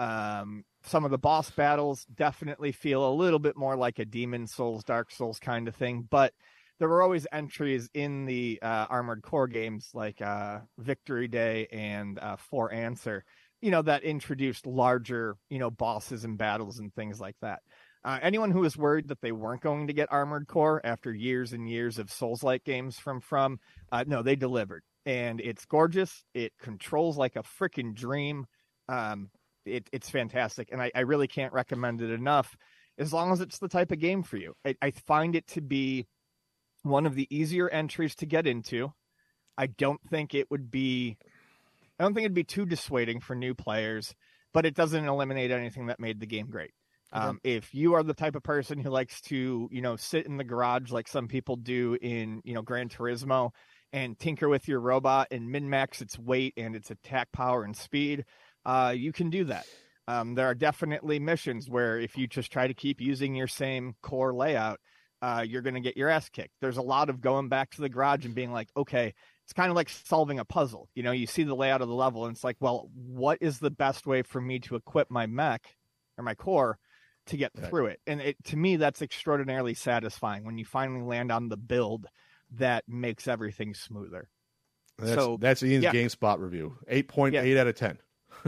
Some of the boss battles definitely feel a little bit more like a Demon Souls, Dark Souls kind of thing, but there were always entries in the Armored Core games like Victory Day and For Answer, that introduced larger, bosses and battles and things like that. Anyone who was worried that they weren't going to get Armored Core after years and years of Souls-like games from no, they delivered. And it's gorgeous. It controls like a freaking dream. it's fantastic, and I really can't recommend it enough. As long as it's the type of game for you, I find it to be one of the easier entries to get into. I don't think it'd be too dissuading for new players, but it doesn't eliminate anything that made the game great. If you are the type of person who likes to, sit in the garage like some people do in, Gran Turismo and tinker with your robot and min-max its weight and its attack power and speed, you can do that. There are definitely missions where if you just try to keep using your same core layout, you're going to get your ass kicked. There's a lot of going back to the garage and being like, okay, it's kind of like solving a puzzle. You see the layout of the level and it's like, well, what is the best way for me to equip my mech or my core to get through it? And to me, that's extraordinarily satisfying when you finally land on the build that makes everything smoother. That's Ian's GameSpot review. 8.8 out of 10.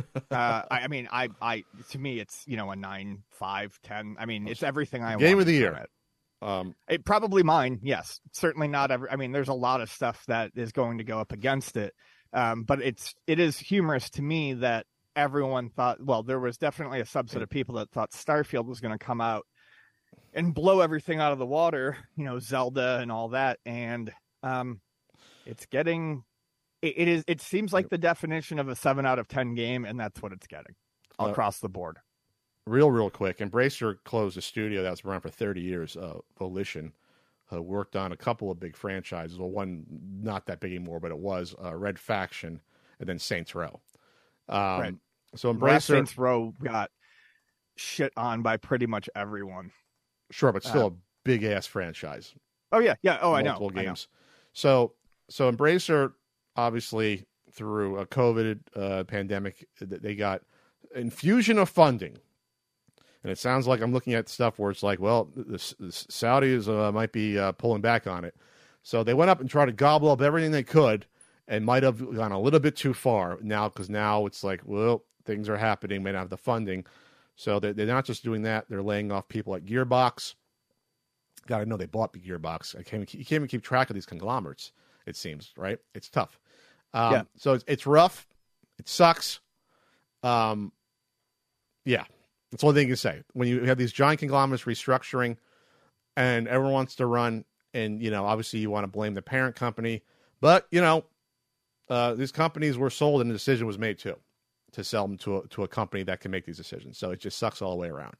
To me, it's, a 9, 5, 10. I mean, it's everything I want. Game of the year. It probably mine. Yes. Certainly not there's a lot of stuff that is going to go up against it. But it is humorous to me that everyone thought, well, there was definitely a subset of people that thought Starfield was going to come out and blow everything out of the water, Zelda and all that. And it's getting, it seems like the definition of a 7 out of 10 game, and that's what it's getting across the board. Real quick, Embracer closed a studio that was around for 30 years. Volition worked on a couple of big franchises. Well, one not that big anymore, but it was Red Faction and then Saints Row. Right. So Embracer, Saints Row got shit on by pretty much everyone. Sure, but still a big ass franchise. Oh yeah. Oh, multiple games. So Embracer, obviously through a COVID pandemic, they got infusion of funding. And it sounds like I'm looking at stuff where it's like, well, the Saudis might be pulling back on it. So they went up and tried to gobble up everything they could and might have gone a little bit too far now, because now it's like, well, things are happening, may not have the funding. So they're not just doing that. They're laying off people at Gearbox. God, I know they bought Gearbox. You can't even keep track of these conglomerates, it seems, right? It's tough. So it's rough. It sucks. Yeah. That's the only thing you can say. When you have these giant conglomerates restructuring and everyone wants to run, and, obviously you want to blame the parent company. But, these companies were sold and the decision was made to sell them to a company that can make these decisions. So it just sucks all the way around.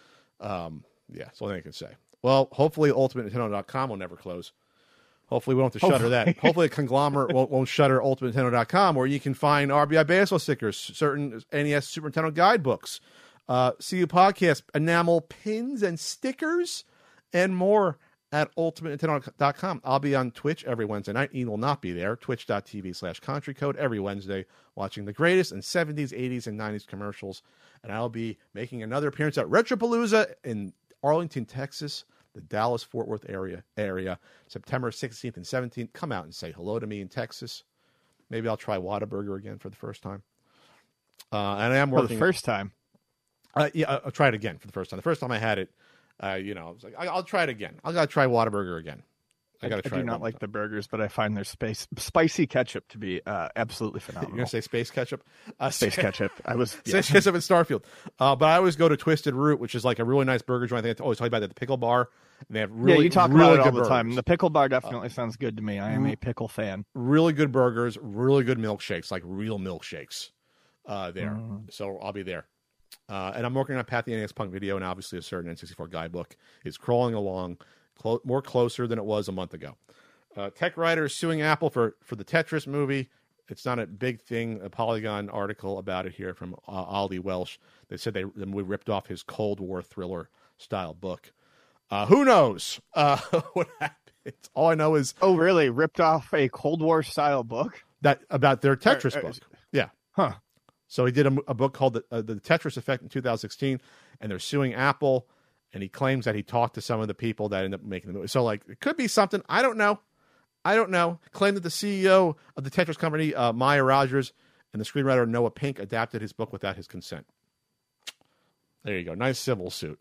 That's the only thing I can say. Well, hopefully UltimateNintendo.com will never close. Hopefully we don't have to shutter that. Hopefully a conglomerate won't shutter UltimateNintendo.com, where you can find RBI baseball stickers, certain NES Super Nintendo guidebooks, CU podcast, enamel pins and stickers, and more at UltimateNintendo.com. I'll be on Twitch every Wednesday night. Ian will not be there. Twitch.tv/CountryCode every Wednesday, watching the greatest in 70s, 80s, and 90s commercials. And I'll be making another appearance at Retropalooza in Arlington, Texas, the Dallas-Fort Worth area, September 16th and 17th. Come out and say hello to me in Texas. Maybe I'll try Whataburger again for the first time. And I am working... For the first time? I'll try it again for the first time. The first time I had it, I was like, I'll try it again. I got to try Whataburger again. I do not like the burgers, but I find their spicy ketchup to be absolutely phenomenal. You're going to say space ketchup? Space ketchup. Space ketchup in Starfield. But I always go to Twisted Root, which is like a really nice burger joint. I think I always talk about that, the pickle bar. And they have really, you talk really about it all good the time. burgers. The pickle bar definitely sounds good to me. I am a pickle fan. Really good burgers, really good milkshakes, like real milkshakes there. So I'll be there. And I'm working on Pat the NES Punk video, and obviously a certain N64 guidebook is crawling along more closer than it was a month ago. Tech Writer is suing Apple for the Tetris movie. It's not a big thing. A Polygon article about it here from Ollie Welsh. They said the movie ripped off his Cold War thriller style book. Who knows what happened? All I know is... Oh, really? Ripped off a Cold War style book? About their Tetris book. Yeah. Huh. So he did a book called the Tetris Effect in 2016, and they're suing Apple, and he claims that he talked to some of the people that ended up making the movie. So, it could be something. I don't know. Claimed that the CEO of the Tetris company, Maya Rogers, and the screenwriter Noah Pink adapted his book without his consent. There you go. Nice civil suit.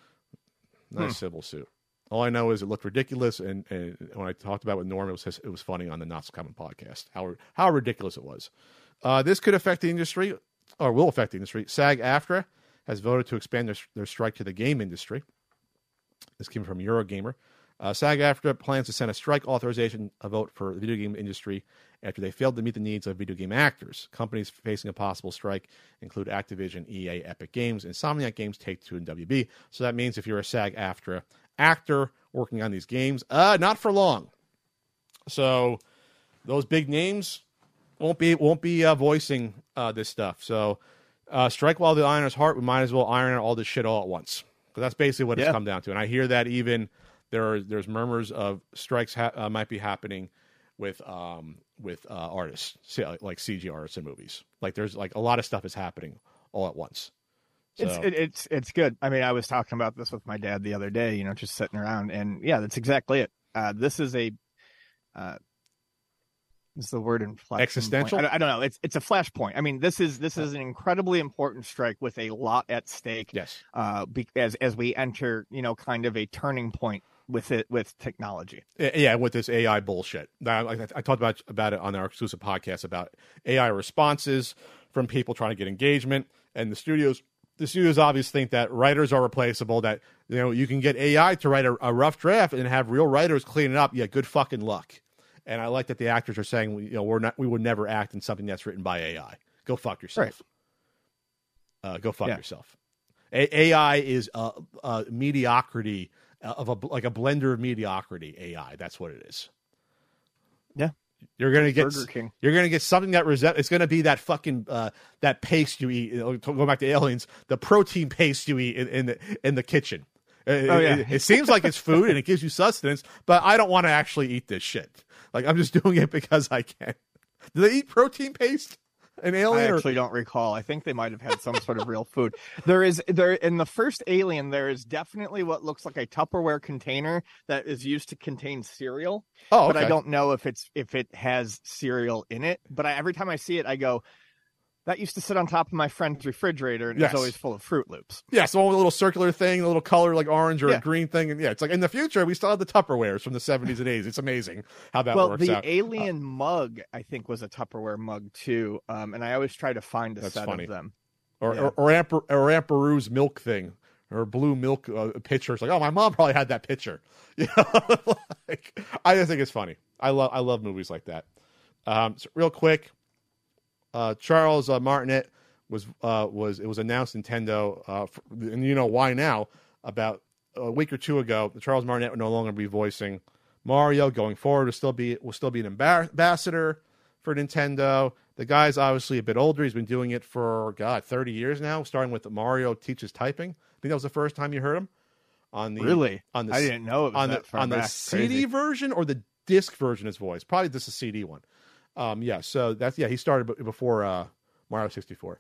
Civil suit. All I know is it looked ridiculous, and when I talked about it with Norm, it was funny on the Not So Common podcast, how ridiculous it was. This could affect the industry. or will affect the industry. SAG-AFTRA has voted to expand their strike to the game industry. This came from Eurogamer. SAG-AFTRA plans to send a strike authorization vote for the video game industry after they failed to meet the needs of video game actors. Companies facing a possible strike include Activision, EA, Epic Games, Insomniac Games, Take-Two, and WB. So that means if you're a SAG-AFTRA actor working on these games, not for long. So those big names won't be voicing this stuff. So strike while the iron is hot. We might as well iron all this shit all at once. Because that's basically what it's come down to. And I hear that even there's murmurs of strikes might be happening with artists, like CG artists in movies. Like there's like a lot of stuff is happening all at once. So. It's good. I mean, I was talking about this with my dad the other day, just sitting around, and yeah, that's exactly it. This is a is the word inflection existential? I don't know. It's a flashpoint. I mean, this is an incredibly important strike with a lot at stake. Yes. As we enter, kind of a turning point with technology. Yeah, with this AI bullshit. I talked about it on our exclusive podcast about AI responses from people trying to get engagement, and the studios obviously think that writers are replaceable, that you can get AI to write a rough draft and have real writers clean it up. Yeah, good fucking luck. And I like that the actors are saying, we would never act in something that's written by AI. Go fuck yourself. Right. Go fuck yourself. AI is a mediocrity of a blender of mediocrity. AI, that's what it is. Yeah. You're gonna get Burger King. You're gonna get something that it's gonna be that fucking that paste you eat. Go back to Aliens, the protein paste you eat in the kitchen. It seems like it's food and it gives you sustenance, but I don't want to actually eat this shit. Like, I'm just doing it because I can. Do they eat protein paste? An Alien? I actually don't recall. I think they might have had some sort of real food. There in the first Alien, there is definitely what looks like a Tupperware container that is used to contain cereal. Oh, okay. But I don't know if it has cereal in it. But every time I see it, I go, that used to sit on top of my friend's refrigerator, and it's always full of Fruit Loops. Yeah, so a little circular thing, a little color like orange or a green thing. And it's like in the future, we still have the Tupperwares from the 70s and 80s. It's amazing how that works out. Well, the Alien mug, I think, was a Tupperware mug, too. And I always try to find a set of them. Or Aunt Beru's milk thing, or blue milk pitcher. It's like, oh, my mom probably had that pitcher. I just think it's funny. I love movies like that. So real quick. Charles Martinet was announced Nintendo, and you know why now. About a week or two ago, Charles Martinet will no longer be voicing Mario going forward. Will still be an ambassador for Nintendo. The guy's obviously a bit older. He's been doing it for 30 years now, starting with Mario Teaches Typing. I think that was the first time you heard him on the I didn't know it was that far on back. the CD version or the disc version. His voice probably just a CD one. So he started before Mario 64.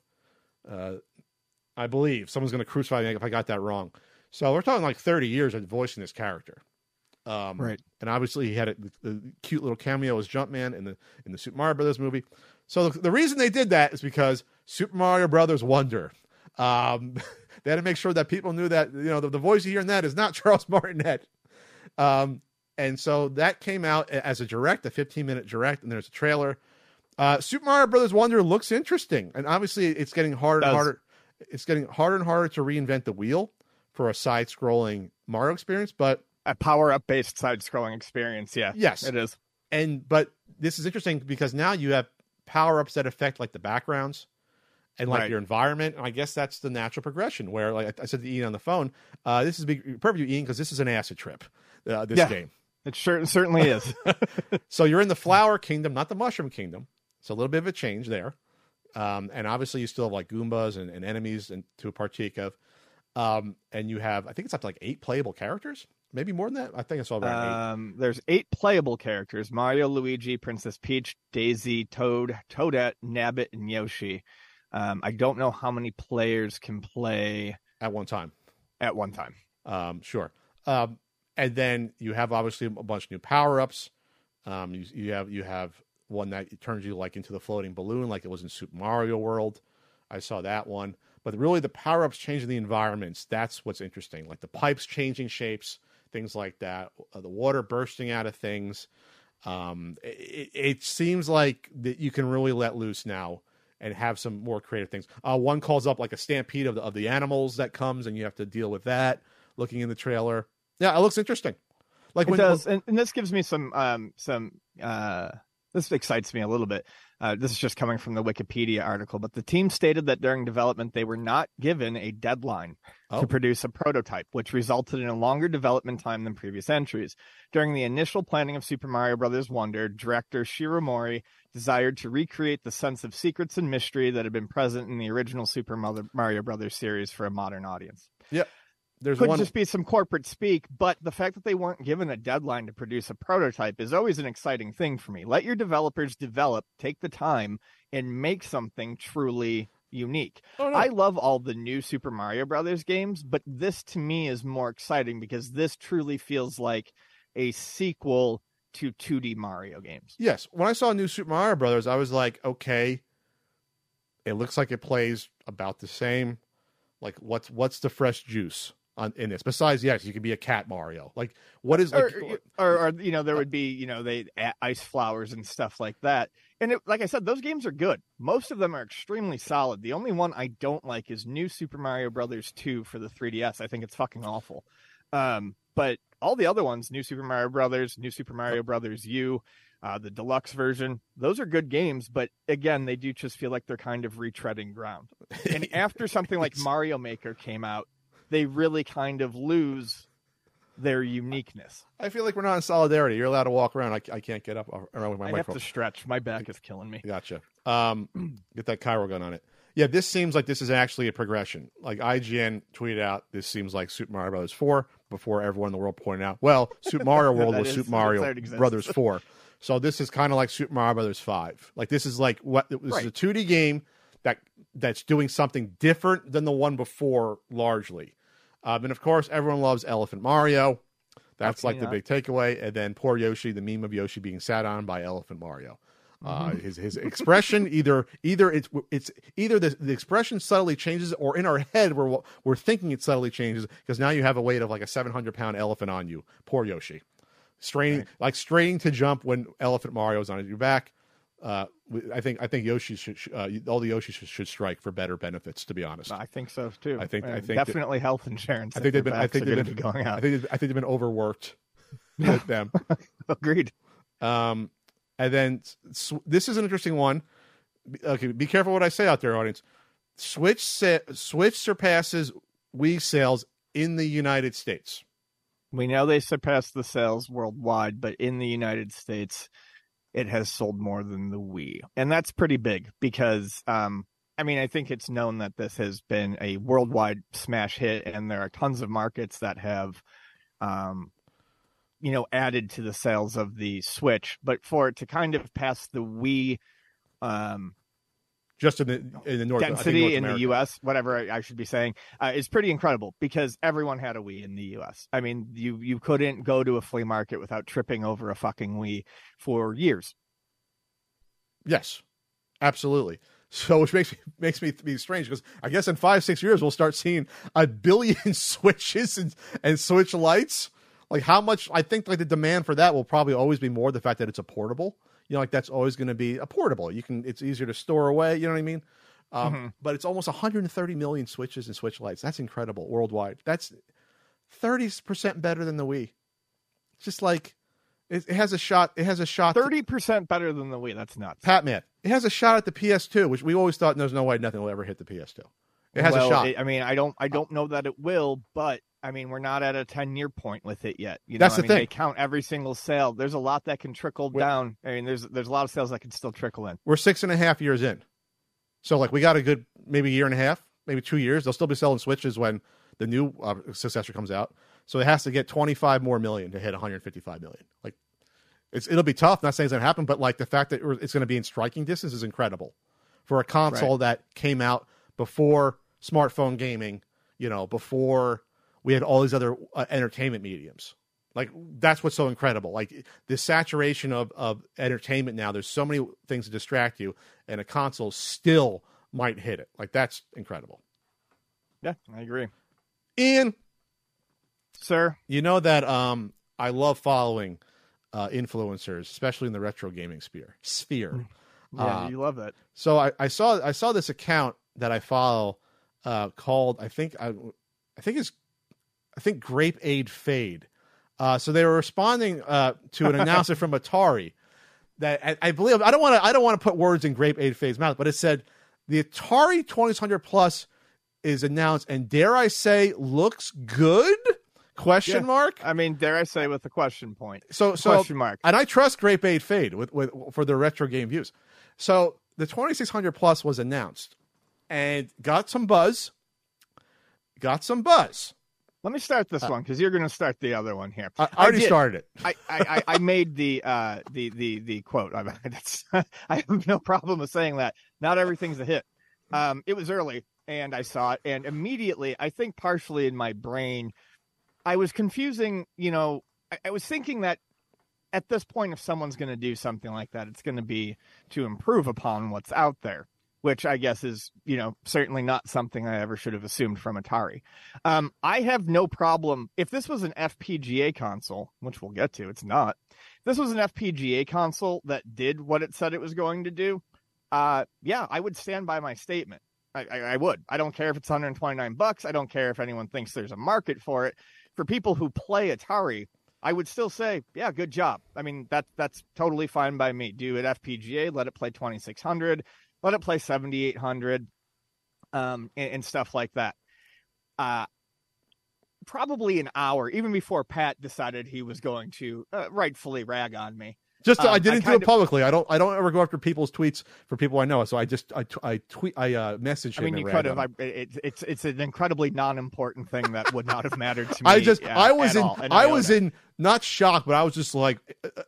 I believe someone's going to crucify me if I got that wrong. So we're talking like 30 years of voicing this character. Right. And obviously he had a cute little cameo as Jumpman in the Super Mario Brothers movie. So the reason they did that is because Super Mario Brothers Wonder. They had to make sure that people knew that, the voice you hear in that is not Charles Martinet. And so that came out as a 15-minute direct, and there's a trailer. Super Mario Brothers Wonder looks interesting, and obviously it's getting harder and harder. It's getting harder and harder to reinvent the wheel for a side-scrolling Mario experience, but a power-up based side-scrolling experience. Yeah, yes, it is. But this is interesting because now you have power-ups that affect like the backgrounds and like your environment. And I guess that's the natural progression. Where, like I said to Ian on the phone, this is perfect for you, Ian, because this is an acid trip. This game. It certainly is. So you're in the Flower Kingdom, not the Mushroom Kingdom. So a little bit of a change there. And obviously you still have like Goombas and enemies to partake of. And you have, I think it's up to like 8 playable characters. Maybe more than that. I think I saw about 8. There's 8 playable characters: Mario, Luigi, Princess Peach, Daisy, Toad, Toadette, Nabbit, and Yoshi. I don't know how many players can play at one time. Sure. And then you have obviously a bunch of new power-ups. You have one that turns you like into the floating balloon, like it was in Super Mario World. I saw that one. But really, the power-ups changing the environments. That's what's interesting. Like the pipes changing shapes, things like that. The water bursting out of things. It seems like that you can really let loose now and have some more creative things. One calls up like a stampede of the animals that comes, and you have to deal with that. Looking in the trailer, yeah, it looks interesting. Like it does, and this gives me some. This excites me a little bit. This is just coming from the Wikipedia article, but the team stated that during development, they were not given a deadline to produce a prototype, which resulted in a longer development time than previous entries. During the initial planning of Super Mario Bros. Wonder, director Shiro Mori desired to recreate the sense of secrets and mystery that had been present in the original Super Mario Bros. Series for a modern audience. Yep. Could just be some corporate speak, but the fact that they weren't given a deadline to produce a prototype is always an exciting thing for me. Let your developers develop, take the time, and make something truly unique. I love all the new Super Mario Brothers games, but this to me is more exciting because this truly feels like a sequel to 2D Mario games. Yes. When I saw new Super Mario Brothers, I was like, okay, it looks like it plays about the same. Like, what's the fresh juice in this? Besides, yes, you could be a cat Mario. Like, what is or there would be they ice flowers and stuff like that. And like I said, those games are good. Most of them are extremely solid. The only one I don't like is New Super Mario Brothers 2 for the 3DS. I think it's fucking awful. But all the other ones, New Super Mario Brothers, New Super Mario Brothers U, the deluxe version, those are good games. But again, they do just feel like they're kind of retreading ground. And after something like Mario Maker came out, they really kind of lose their uniqueness. I feel like we're not in solidarity. You're allowed to walk around. I can't get up around with my microphone. I have to stretch. My back is killing me. Gotcha. Get that Cairo gun on it. Yeah, this seems like this is actually a progression. Like IGN tweeted out, this seems like Super Mario Brothers 4 before everyone in the world pointed out, well, Super Mario World was Super Mario Brothers 4. So this is kind of like Super Mario Brothers 5. Like this is like this is a 2D game that's doing something different than the one before largely. And of course, everyone loves Elephant Mario. That's like the big takeaway. And then poor Yoshi, the meme of Yoshi being sat on by Elephant Mario. His expression either the expression subtly changes, or in our head we're thinking it subtly changes because now you have a weight of like a 700-pound elephant on you. Poor Yoshi, straining to jump when Elephant Mario is on your back. I think Yoshi should all the Yoshis should strike for better benefits. To be honest, I think so too. I think definitely health insurance. I think they've been going out. I think they've been overworked with them. Agreed. And then this is an interesting one. Okay, be careful what I say out there, audience. Switch surpasses Wii sales in the United States. We know they surpassed the sales worldwide, but in the United States, it has sold more than the Wii. And that's pretty big because, I think it's known that this has been a worldwide smash hit, and there are tons of markets that have, added to the sales of the Switch. But for it to kind of pass the Wii, just in the North density in the U.S., whatever I should be saying, is pretty incredible because everyone had a Wii in the U.S. I mean, you couldn't go to a flea market without tripping over a fucking Wii for years. Yes, absolutely. So, which makes me be strange because I guess in 5-6 years we'll start seeing 1 billion Switches and Switch Lights. Like how much? I think like the demand for that will probably always be more the fact that it's a portable. Like that's always going to be a portable. It's easier to store away. You know what I mean? But it's almost 130 million Switches and Switch Lights. That's incredible worldwide. That's 30% better than the Wii. It's just like it has a shot. It has a shot. 30% better than the Wii. That's nuts. Pat-Man. It has a shot at the PS2, which we always thought there's no way nothing will ever hit the PS2. It has a shot. I don't know that it will, but we're not at a 10-year point with it yet. That's the thing. They count every single sale. There's a lot that can trickle down. There's a lot of sales that can still trickle in. We're 6.5 years in. So like we got a good maybe year and a half, maybe 2 years. They'll still be selling Switches when the new successor comes out. So it has to get 25 more million to hit 155 million. Like it'll be tough. Not saying it's going to happen, but like the fact that it's going to be in striking distance is incredible for a console that came out before smartphone gaming, before we had all these other entertainment mediums. Like that's what's so incredible. Like the saturation of entertainment now, there's so many things to distract you, and a console still might hit it. Like that's incredible. Yeah, I agree. Ian, sir, you know that I love following influencers, especially in the retro gaming sphere. Yeah, you love that. So I saw this account that I follow called I think Grape Aid Fade. So they were responding to an announcement from Atari that I believe I don't want to put words in Grape Aid Fade's mouth, but it said the Atari 2600 Plus is announced, and dare I say, looks good? Question mark. I mean, dare I say, with the question point. So question mark. And I trust Grape Aid Fade with for their retro game views. So the 2600 Plus was announced and got some buzz. Let me start this one because you're going to start the other one here. I already started it. I made the quote. I have no problem with saying that. Not everything's a hit. It was early, and I saw it, and immediately, I think partially in my brain, I was confusing. I was thinking that at this point, if someone's going to do something like that, it's going to be to improve upon what's out there, which I guess is, certainly not something I ever should have assumed from Atari. I have no problem. If this was an FPGA console, which we'll get to, it's not. If this was an FPGA console that did what it said it was going to do, I would stand by my statement. I would. I don't care if it's $129. I don't care if anyone thinks there's a market for it. For people who play Atari, I would still say, yeah, good job. I mean, that's totally fine by me. Do it FPGA, let it play 2600. Let it play 7800 and stuff like that. Probably an hour, even before Pat decided he was going to rightfully rag on me. I didn't do it publicly. I don't ever go after people's tweets for people I know. So I messaged him. I mean, you could have. It's an incredibly non-important thing that would not have mattered to me. I was in not shocked, but I was just like,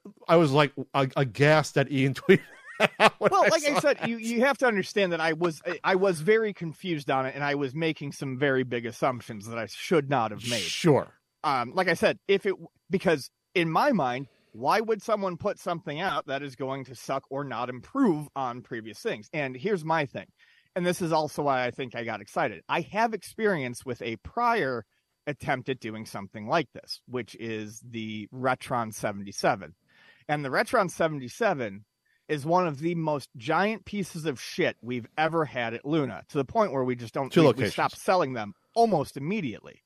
aghast that Ian tweeted. Well, like I said, you have to understand that I was very confused on it, and I was making some very big assumptions that I should not have made. Sure. Like I said, because in my mind, why would someone put something out that is going to suck or not improve on previous things? And here's my thing, and this is also why I think I got excited. I have experience with a prior attempt at doing something like this, which is the Retron 77, and the Retron 77 is one of the most giant pieces of shit we've ever had at Luna, to the point where we just don't we stop selling them almost immediately.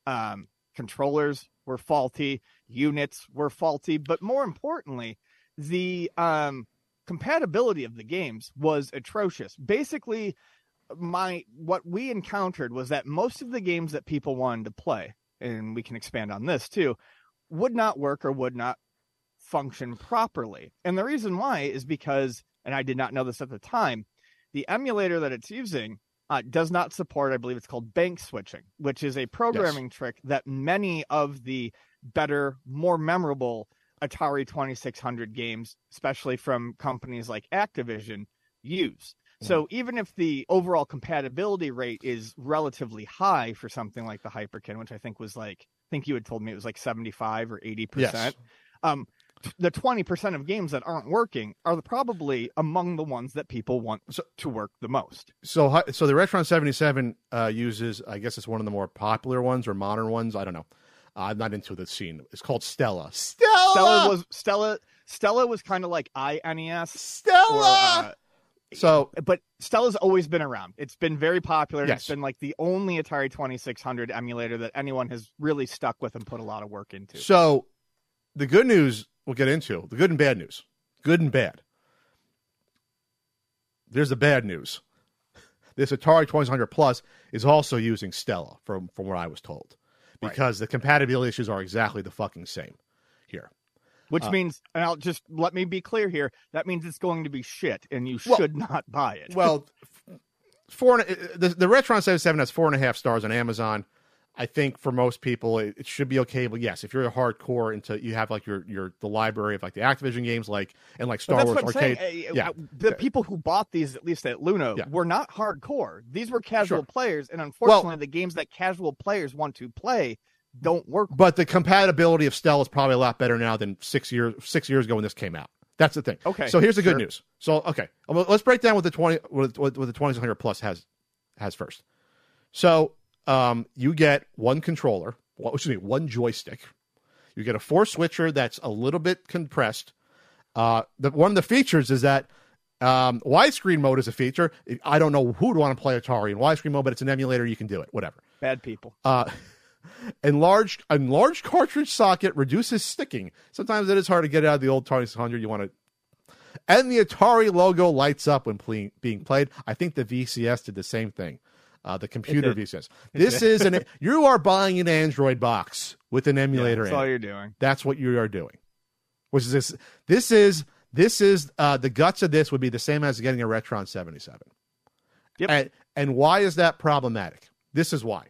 Controllers were faulty, units were faulty, but more importantly, the compatibility of the games was atrocious. Basically, what we encountered was that most of the games that people wanted to play, and we can expand on this too, would not work or would not function properly. And the reason why is because, and I did not know this at the time, the emulator that it's using does not support, I believe it's called bank switching, which is a programming trick that many of the better, more memorable Atari 2600 games, especially from companies like Activision, use. So even if the overall compatibility rate is relatively high for something like the Hyperkin, which I think you had told me it was like 75 or 80%. Yes. The 20% of games that aren't working are probably among the ones that people want to work the most. So the Retron 77 uses, I guess it's one of the more popular ones or modern ones. I don't know. I'm not into the scene. It's called Stella. Stella was kind of like iNES. Stella. But Stella's always been around. It's been very popular. Yes. It's been like the only Atari 2600 emulator that anyone has really stuck with and put a lot of work into. So the good news we'll get into, the good and bad news. Good and bad. There's the bad news. This Atari 2600 Plus is also using Stella, from what I was told, because the compatibility issues are exactly the fucking same here. Which means, and let me be clear here, that means it's going to be shit, and you should not buy it. Well, the Retron 77 has 4.5 stars on Amazon. I think for most people it should be okay, but yes, if you're a hardcore you have like the library of like the Activision games like Star Wars Arcade. The people who bought these, at least at Luna, were not hardcore. These were casual players, and unfortunately, the games that casual players want to play don't work. But the compatibility of Stella is probably a lot better now than 6 years ago when this came out. That's the thing. Okay. So here's the good news. So let's break down what the 2600 Plus has first. So you get one controller, one joystick. You get a 4 switcher that's a little bit compressed. One of the features is that Widescreen mode is a feature. I don't know who would want to play Atari in widescreen mode, but it's an emulator. You can do it. Whatever. Bad people. Enlarged cartridge socket reduces sticking. Sometimes it is hard to get out of the old Atari 600. You want to. And the Atari logo lights up when being played. I think the VCS did the same thing. The computer VCS. You are buying an Android box with an emulator. That's all you're doing. That's what you are doing. Which is this is the guts of this would be the same as getting a Retron 77. Yep. And why is that problematic? This is why.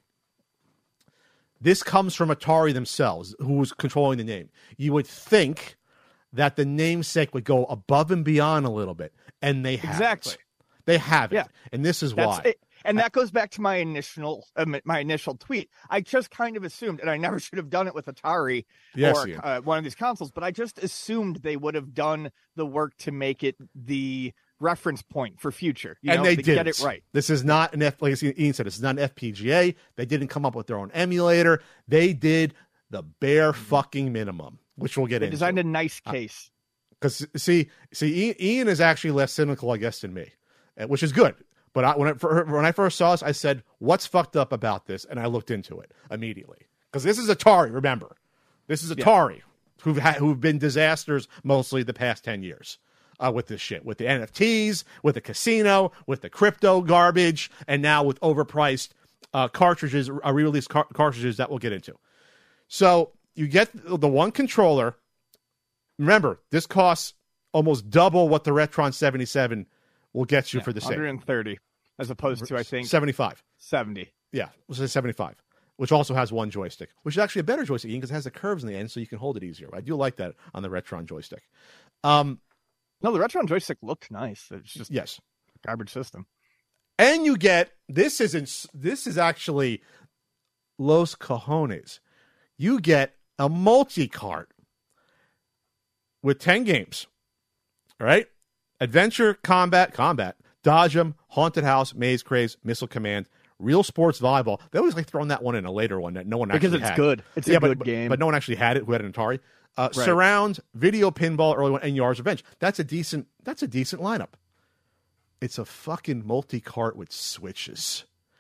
This comes from Atari themselves, who was controlling the name. You would think that the namesake would go above and beyond a little bit, and they haven't. Exactly. They haven't, and this is why. And that goes back to my initial tweet. I just kind of assumed, and I never should have done it with Atari or one of these consoles, but I just assumed they would have done the work to make it the reference point for future. They did get it right. This is not an like Ian said, this is not an FPGA. They didn't come up with their own emulator. They did the bare fucking minimum, which we'll get into. They designed a nice case. Because see, Ian is actually less cynical, I guess, than me, which is good. But when I first saw this, I said, "What's fucked up about this?" And I looked into it immediately because this is Atari. Remember, this is Atari who've been disasters mostly the past 10 years with this shit, with the NFTs, with the casino, with the crypto garbage, and now with overpriced cartridges, re-released cartridges that we'll get into. So you get the one controller. Remember, this costs almost double what the Retron 77 will get you for the same. 130 as opposed to, I think, 75. 70. Yeah, we'll say 75, which also has one joystick, which is actually a better joystick because it has the curves in the end so you can hold it easier. I do like that on the Retron joystick. No, the Retron joystick looked nice. It's just a garbage system. And you get, this is actually Los Cojones. You get a multi-cart with 10 games, all right? Adventure, combat, Dodge 'em, Haunted House, Maze Craze, Missile Command, Real Sports Volleyball. They always like throwing that one in a later one that no one actually had. Because it's good. It's a good game. But no one actually had it who had an Atari. Surround, Video Pinball, early one, and Yars Revenge. That's a decent lineup. It's a fucking multi-cart with switches.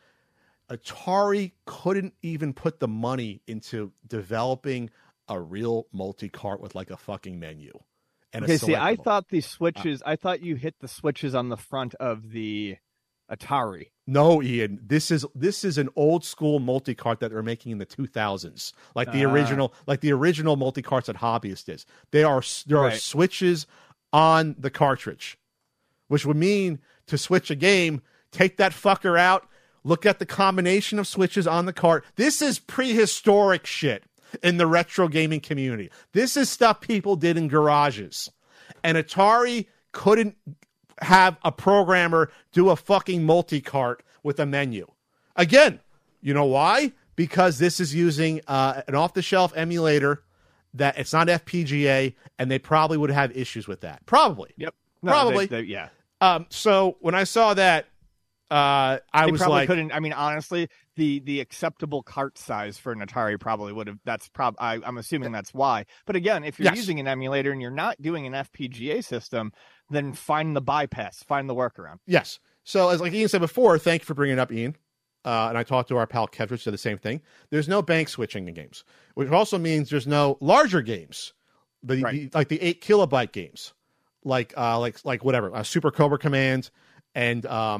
Atari couldn't even put the money into developing a real multi-cart with like a fucking menu. Okay, see, I thought the switches, I thought you hit the switches on the front of the Atari. No, Ian, this is an old school multi-cart that they're making in the 2000s, like the original multi-carts that Hobbyist did. There are switches on the cartridge, which would mean to switch a game, take that fucker out, look at the combination of switches on the cart. This is prehistoric shit in the retro gaming community. This is stuff people did in garages. And Atari couldn't have a programmer do a fucking multi-cart with a menu. Again, you know why? Because this is using an off-the-shelf emulator that it's not FPGA, and they probably would have issues with that. Probably. Yep. No, probably. Yeah. So when I saw that, I was like, couldn't. I mean, honestly, the acceptable cart size for an Atari probably would have. That's I'm assuming that's why. But again, if you're using an emulator and you're not doing an FPGA system, then find the bypass, find the workaround. Yes. So as like Ian said before, thank you for bringing it up, Ian. And I talked to our pal Kev, said the same thing. There's no bank switching in games, which also means there's no larger games, like the 8 kilobyte games, like whatever, Super Cobra Command and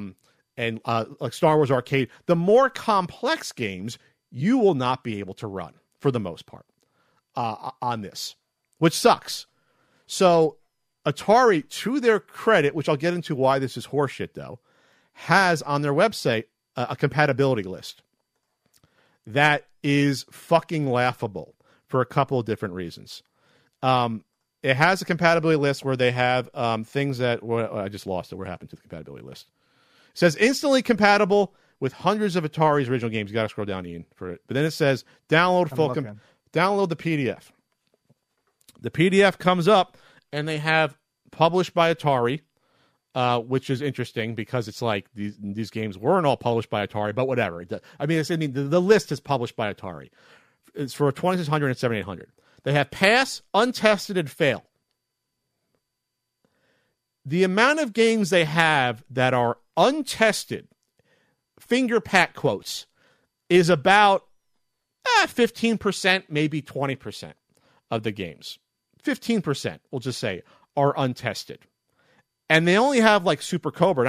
like Star Wars Arcade. The more complex games you will not be able to run for the most part on this, which sucks. So Atari, to their credit, which I'll get into why this is horseshit though, has on their website a compatibility list that is fucking laughable for a couple of different reasons. It has a compatibility list where they have things that I just lost it. What happened to the compatibility list? It says instantly compatible with hundreds of Atari's original games. You got to scroll down, Ian, for it. But then it says download the PDF. The PDF comes up and they have published by Atari. Which is interesting because it's like these games weren't all published by Atari, but whatever. The list is published by Atari. It's for a 2600 and 7800. They have pass, untested, and fail. the amount of games they have that are untested, finger pat quotes, is about 15%, maybe 20% of the games. 15%, we'll just say, are untested. And they only have like Super Cobra.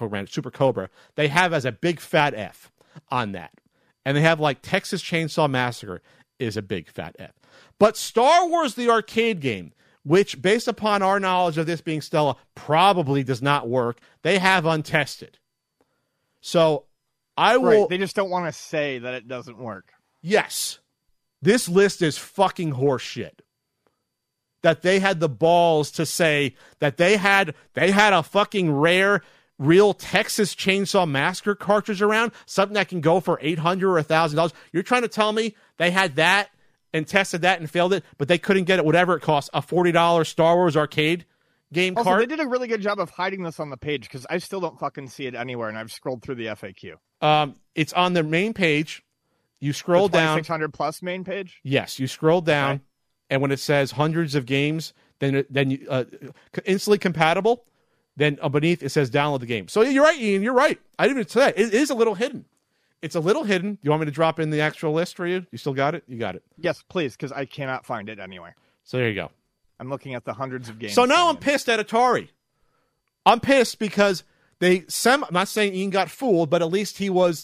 They have as a big fat F on that. And they have like Texas Chainsaw Massacre is a big fat F. But Star Wars the arcade game, which based upon our knowledge of this being Stella, probably does not work, they have untested. So I will... Right. They just don't want to say that it doesn't work. Yes. This list is fucking horseshit. That they had the balls to say that they had a fucking rare, real Texas Chainsaw Massacre cartridge around, something that can go for $800 or $1,000. You're trying to tell me they had that and tested that and failed it, but they couldn't get it, whatever it costs, a $40 Star Wars arcade game also, cart? They did a really good job of hiding this on the page because I still don't fucking see it anywhere, and I've scrolled through the FAQ. It's on their main page. You scroll down. 600 plus main page? Yes, you scroll down. Okay. And when it says hundreds of games, then you instantly compatible, then beneath it says download the game. So you're right, Ian. You're right. I didn't even say that. It is a little hidden. It's a little hidden. You want me to drop in the actual list for you? You still got it? You got it. Yes, please, because I cannot find it anywhere. So there you go. I'm looking at the hundreds of games. So now I'm pissed at Atari. I'm pissed because I'm not saying Ian got fooled, but at least he was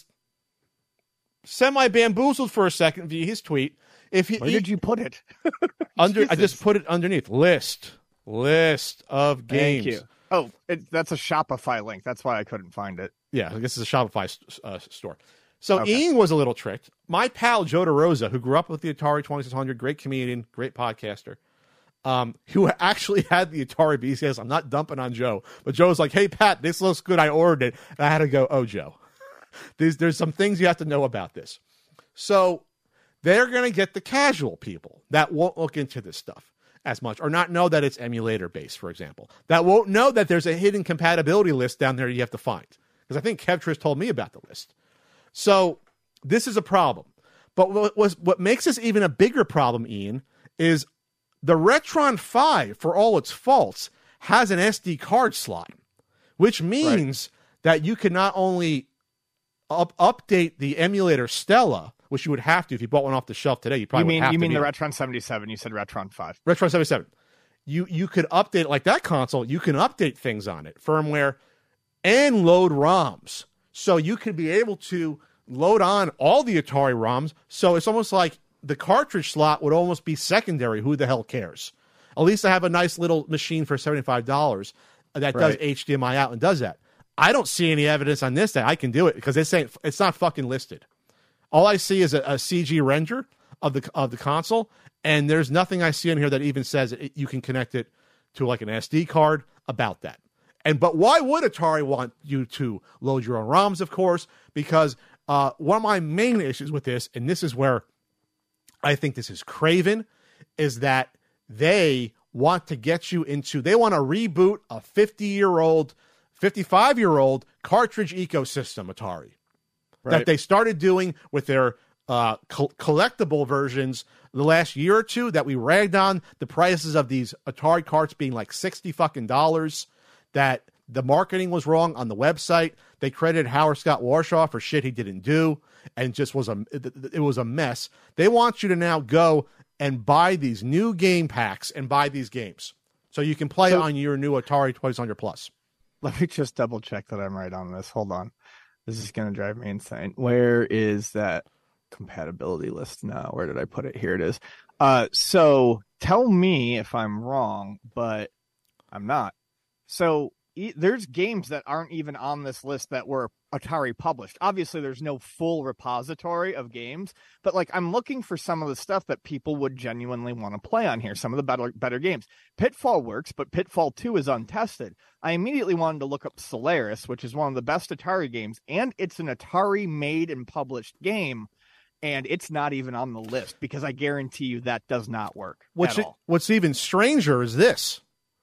semi-bamboozled for a second via his tweet. Where did you put it? I just put it underneath. List of games. Thank you. Oh, that's a Shopify link. That's why I couldn't find it. Yeah, I guess it's a Shopify store. So okay. Ian was a little tricked. My pal Joe DeRosa, who grew up with the Atari 2600, great comedian, great podcaster, who actually had the Atari BCS. I'm not dumping on Joe, but Joe's like, "Hey Pat, this looks good. I ordered it." And I had to go, "Oh Joe, there's some things you have to know about this." So they're going to get the casual people that won't look into this stuff as much or not know that it's emulator based, for example, that won't know that there's a hidden compatibility list down there you have to find. Because I think Kevtris told me about the list. So this is a problem. But what makes this even a bigger problem, Ian, is the Retron 5, for all its faults, has an SD card slot, which means that you can not only update the emulator Stella, which you would have to if you bought one off the shelf today. You probably would have to. You mean the Retron 77? You said Retron 5. Retron 77. You could update it like that console. You can update things on it, firmware, and load ROMs. So you could be able to load on all the Atari ROMs. So it's almost like the cartridge slot would almost be secondary. Who the hell cares? At least I have a nice little machine for $75 that does HDMI out and does that. I don't see any evidence on this that I can do it because it's not fucking listed. All I see is a CG render of the console, and there's nothing I see in here that even says you can connect it to like an SD card about that. But why would Atari want you to load your own ROMs, of course? Because one of my main issues with this, and this is where I think this is craven, is that they want to get you into, they want to reboot a 50-year-old, 55-year-old cartridge ecosystem, Atari. Right. That they started doing with their collectible versions the last year or two that we ragged on the prices of these Atari carts being like $60, that the marketing was wrong on the website. They credited Howard Scott Warshaw for shit he didn't do, and it was a mess. They want you to now go and buy these new game packs and buy these games so you can play on your new Atari 2600 Plus. Let me just double check that I'm right on this. Hold on. This is going to drive me insane. Where is that compatibility list now? Where did I put it? Here it is. So tell me if I'm wrong, but I'm not. So there's games that aren't even on this list that were Atari published. Obviously, there's no full repository of games, but like I'm looking for some of the stuff that people would genuinely want to play on here. Some of the better games. Pitfall works, but Pitfall 2 is untested. I immediately wanted to look up Solaris, which is one of the best Atari games, and it's an Atari made and published game, and it's not even on the list because I guarantee you that does not work at all. What's even stranger is this.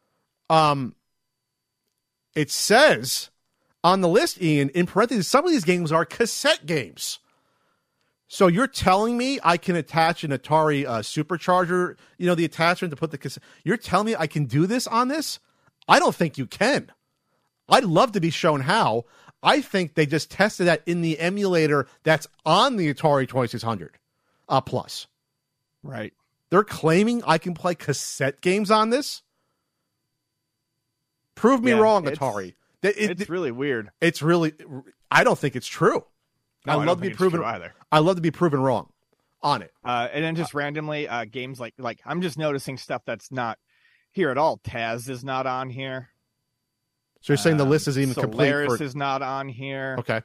It says on the list, Ian, in parentheses, some of these games are cassette games. So you're telling me I can attach an Atari supercharger, the attachment to put the cassette. You're telling me I can do this on this? I don't think you can. I'd love to be shown how. I think they just tested that in the emulator that's on the Atari 2600 Plus. Right. They're claiming I can play cassette games on this? Prove me wrong, Atari. It's really weird. It's really... I don't think it's true. No, I love to be proven either. I love to be proven wrong on it. And then just randomly, games like I'm just noticing stuff that's not here at all. Taz is not on here. So you're saying the list is even complete? Solaris is not on here. Okay.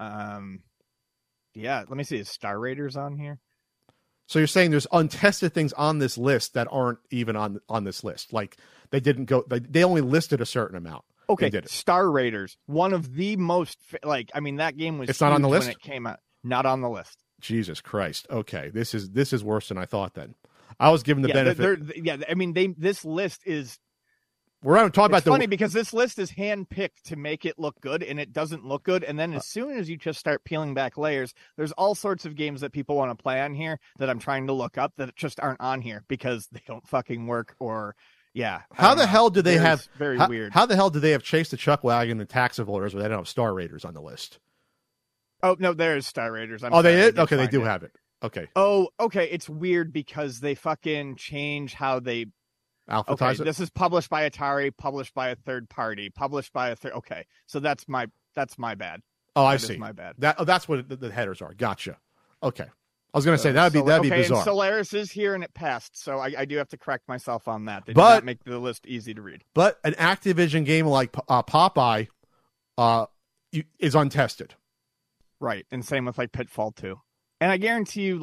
Yeah. Let me see. Is Star Raiders on here? So you're saying there's untested things on this list that aren't even on this list. Like they didn't go. They only listed a certain amount. Okay. Star Raiders, one of the most that game was. It's not on the list when it came out. Not on the list. Jesus Christ. Okay. This is worse than I thought. Then I was given the benefit. This list is. We're talking about funny because this list is handpicked to make it look good, and it doesn't look good. And then as soon as you just start peeling back layers, there's all sorts of games that people want to play on here that I'm trying to look up that just aren't on here because they don't fucking work. Or how the hell do they have? Very weird. How the hell do they have Chase the Chuck Wagon and Tax Avoiders where they don't have Star Raiders on the list? Oh no, there's Star Raiders. They did? Okay, they do have it. Okay. Oh, okay. It's weird because they fucking change how they. Alphabetize it? This is published by Atari, published by a third party, published by a third. Okay, so that's my bad. Oh, I see. My bad. That's what the headers are. Gotcha. Okay, I was going to say that'd be bizarre. And Solaris is here and it passed, so I do have to correct myself on that. They did not make the list easy to read. But an Activision game like Popeye is untested. Right, and same with like Pitfall 2. And I guarantee you,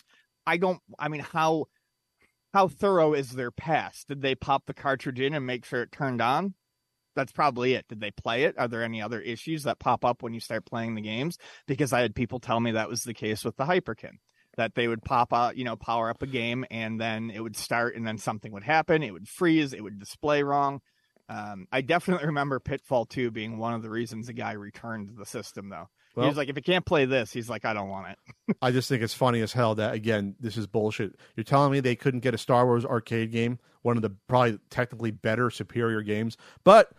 how thorough is their pass? Did they pop the cartridge in and make sure it turned on? That's probably it. Did they play it? Are there any other issues that pop up when you start playing the games? Because I had people tell me that was the case with the Hyperkin, that they would pop out, power up a game and then it would start and then something would happen. It would freeze. It would display wrong. I definitely remember Pitfall 2 being one of the reasons the guy returned the system, though. Well, he was like, if it can't play this, he's like, I don't want it. I just think it's funny as hell that, again, this is bullshit. You're telling me they couldn't get a Star Wars arcade game, one of the probably technically better, superior games, but,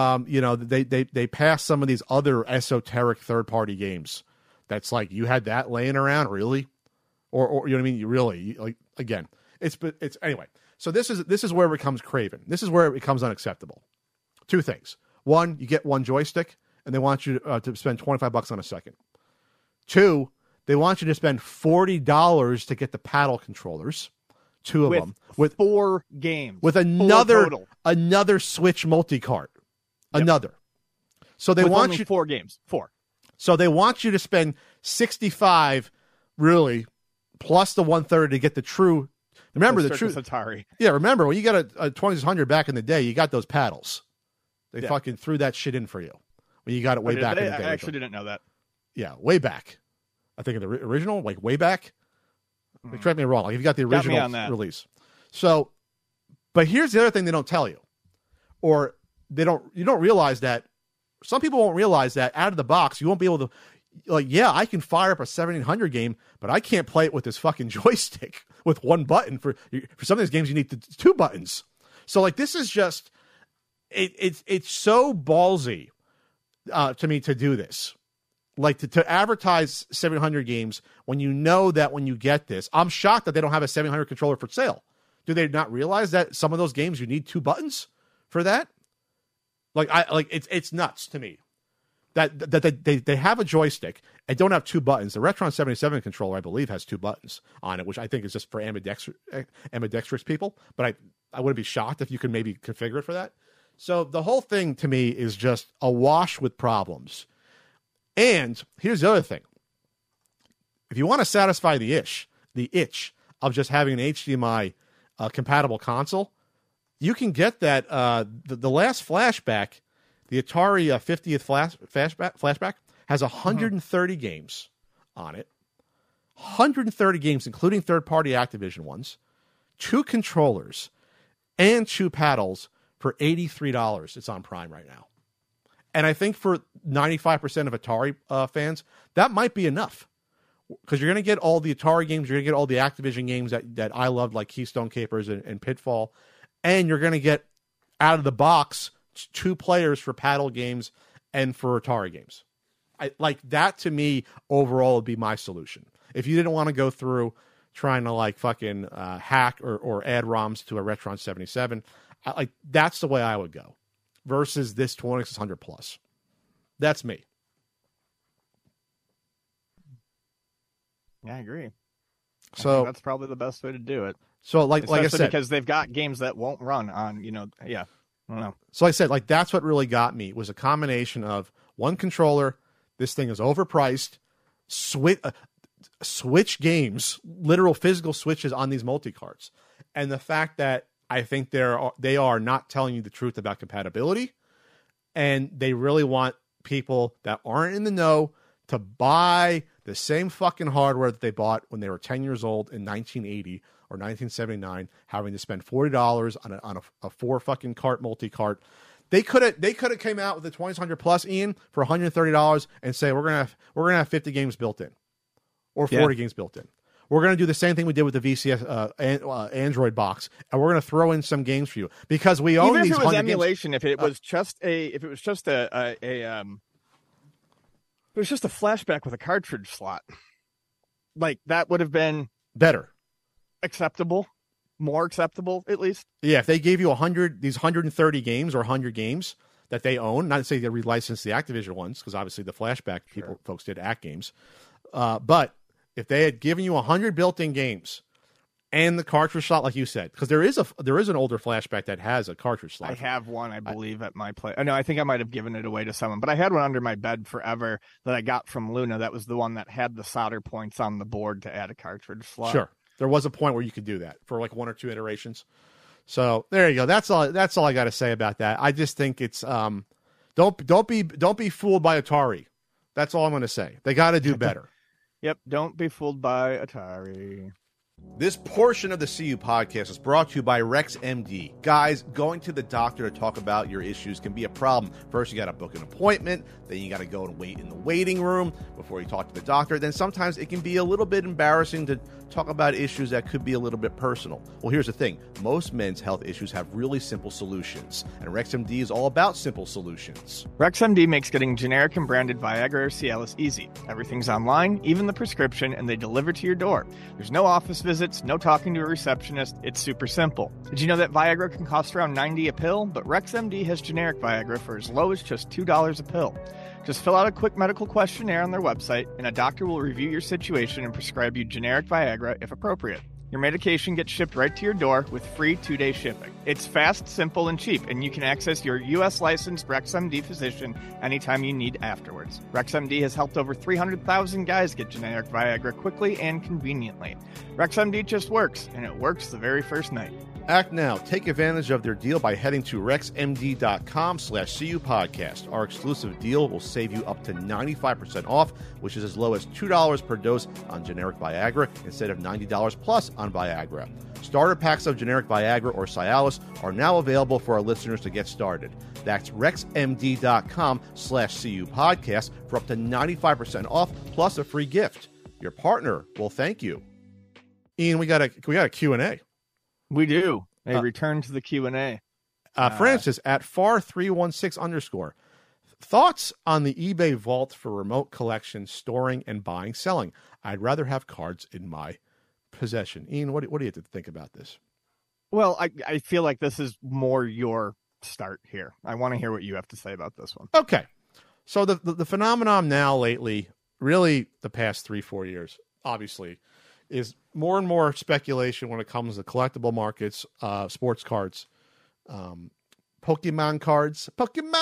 they passed some of these other esoteric third-party games. That's like, you had that laying around, really? Or you know what I mean? You really, again, it's anyway. So this is where it becomes craven. This is where it becomes unacceptable. Two things. One, you get one joystick, and they want you to spend $25 on a second. Two, they want you to spend $40 to get the paddle controllers, two of them, with 4 games, with another Switch multi-cart, another. So they want only 4 games, 4. So they want you to spend $65, really, plus the $130 to get the true. Remember the true Atari. Yeah, remember when you got a 2600 back in the day, you got those paddles. They fucking threw that shit in for you when you got it way back in the day. I actually didn't know that. Yeah, way back. I think in the original, like way back. Correct me wrong. Like if you got the original release. So, but here's the other thing they don't tell you, or you don't realize that. Some people won't realize that out of the box, you won't be able to. I can fire up a 1700 game, but I can't play it with this fucking joystick with one button. For some of these games, you need 2 buttons. So this is just, it's so ballsy to me to do this. To advertise 700 games when you know that when you get this, I'm shocked that they don't have a 700 controller for sale. Do they not realize that some of those games you need 2 buttons for that? It's nuts to me. That they have a joystick and don't have 2 buttons. The Retron 77 controller, I believe, has 2 buttons on it, which I think is just for ambidextrous people. But I wouldn't be shocked if you could maybe configure it for that. So the whole thing to me is just awash with problems. And here's the other thing. If you want to satisfy the itch of just having an HDMI compatible console, you can get that. The last flashback, the Atari 50th flashback has 130 games on it. 130 games, including third-party Activision ones, 2 controllers, and 2 paddles for $83. It's on Prime right now. And I think for 95% of Atari fans, that might be enough. Because you're going to get all the Atari games, you're going to get all the Activision games that I loved, like Keystone Capers and Pitfall, and you're going to get, out of the box, 2 players for paddle games and for Atari games. Like that to me overall would be my solution. If you didn't want to go through trying to like fucking hack or add ROMs to a Retron 77, like that's the way I would go versus this 2600 plus. That's me. Yeah, I agree. So that's probably the best way to do it. So like I said, because they've got games that won't run on, I don't know. So I said, like, that's what really got me was a combination of one controller. This thing is overpriced. Switch games, literal physical switches on these multi-carts. And the fact that I think they are not telling you the truth about compatibility. And they really want people that aren't in the know to buy the same fucking hardware that they bought when they were 10 years old in 1980 or 1979, having to spend $40 on a 4 fucking cart multi-cart. They could have came out with the 2600 plus, Ian, for $130 and say we're gonna have 50 games built in, or 40 games built in. We're gonna do the same thing we did with the VCS Android box, and we're gonna throw in some games for you because we own these. Even if it was emulation, games. if it was just a flashback with a cartridge slot, like that would have been better, acceptable. More acceptable, at least. Yeah, if they gave you 130 games or 100 games that they own, not to say they relicense the Activision ones, because obviously the flashback folks did Act games. But if they had given you 100 built-in games and the cartridge slot, like you said, because there is an older flashback that has a cartridge slot. I have one, I believe, at my place. No, I think I might have given it away to someone, but I had one under my bed forever that I got from Luna. That was the one that had the solder points on the board to add a cartridge slot. Sure. There was a point where you could do that for like 1 or 2 iterations. So there you go. That's all I got to say about that. I just think it's don't be fooled by Atari. That's all I'm going to say. They got to do better. Yep. Don't be fooled by Atari. This portion of the CU podcast is brought to you by RexMD. Guys, going to the doctor to talk about your issues can be a problem. First, you got to book an appointment. Then you got to go and wait in the waiting room before you talk to the doctor. Then sometimes it can be a little bit embarrassing to talk about issues that could be a little bit personal. Well, here's the thing. Most men's health issues have really simple solutions, and RexMD is all about simple solutions. RexMD makes getting generic and branded Viagra or Cialis easy. Everything's online, even the prescription, and they deliver to your door. There's no office visits, no talking to a receptionist. It's super simple. Did you know that Viagra can cost around $90 a pill? But RexMD has generic Viagra for as low as just $2 a pill. Just fill out a quick medical questionnaire on their website, and a doctor will review your situation and prescribe you generic Viagra if appropriate. Your medication gets shipped right to your door with free 2-day shipping. It's fast, simple, and cheap, and you can access your U.S. licensed RexMD physician anytime you need afterwards. RexMD has helped over 300,000 guys get generic Viagra quickly and conveniently. RexMD just works, and it works the very first night. Act now. Take advantage of their deal by heading to rexmd.com/CU podcast. Our exclusive deal will save you up to 95% off, which is as low as $2 per dose on generic Viagra instead of $90 plus on Viagra. Starter packs of generic Viagra or Cialis are now available for our listeners to get started. That's rexmd.com/CU podcast for up to 95% off plus a free gift. Your partner will thank you. Ian, we got a Q&A. We do. A return to the Q&A. Francis at far316_. Thoughts on the eBay vault for remote collection, storing, and buying, selling? I'd rather have cards in my possession. Ian, what do you have to think about this? Well, I feel like this is more your start here. I want to hear what you have to say about this one. Okay. So the phenomenon now lately, really the past 3-4 years, obviously, is more and more speculation when it comes to collectible markets, sports cards, Pokemon cards,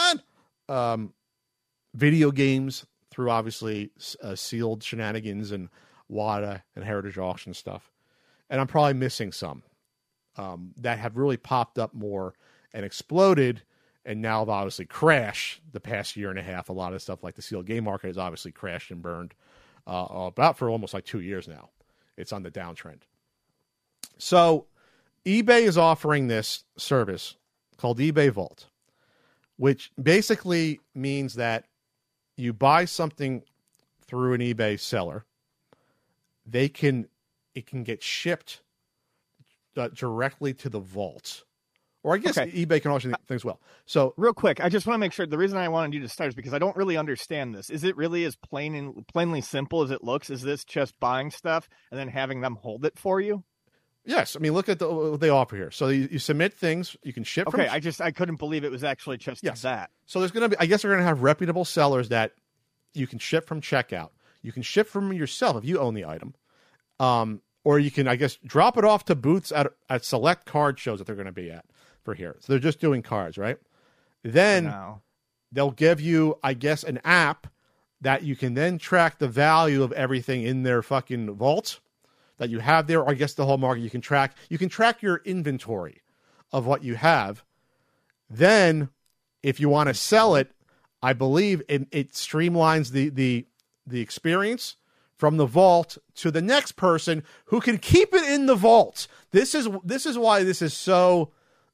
video games through obviously sealed shenanigans and WATA and Heritage Auction stuff. And I'm probably missing some that have really popped up more and exploded and now have obviously crashed the past year and a half. A lot of stuff like the sealed game market has obviously crashed and burned about for almost like 2 years now. It's on the downtrend. So eBay is offering this service called eBay Vault, which basically means that you buy something through an eBay seller. It can get shipped directly to the vault Or I guess eBay can auction things well. So real quick, I just want to make sure. The reason I wanted you to start is because I don't really understand this. Is it really as plainly simple as it looks? Is this just buying stuff and then having them hold it for you? Yes. I mean, look at what they offer here. So you submit things, you can ship. Okay, I couldn't believe it was actually just that. So there's going to be, I guess they're going to have reputable sellers that you can ship from checkout. You can ship from yourself if you own the item. Or you can, I guess, drop it off to booths at select card shows that they're going to be at for here. So they're just doing cards, right? Then they'll give you, I guess, an app that you can then track the value of everything in their fucking vault that you have there. Or I guess the whole market you can track your inventory of what you have. Then if you want to sell it, I believe it streamlines the experience from the vault to the next person who can keep it in the vault. This is why this is so.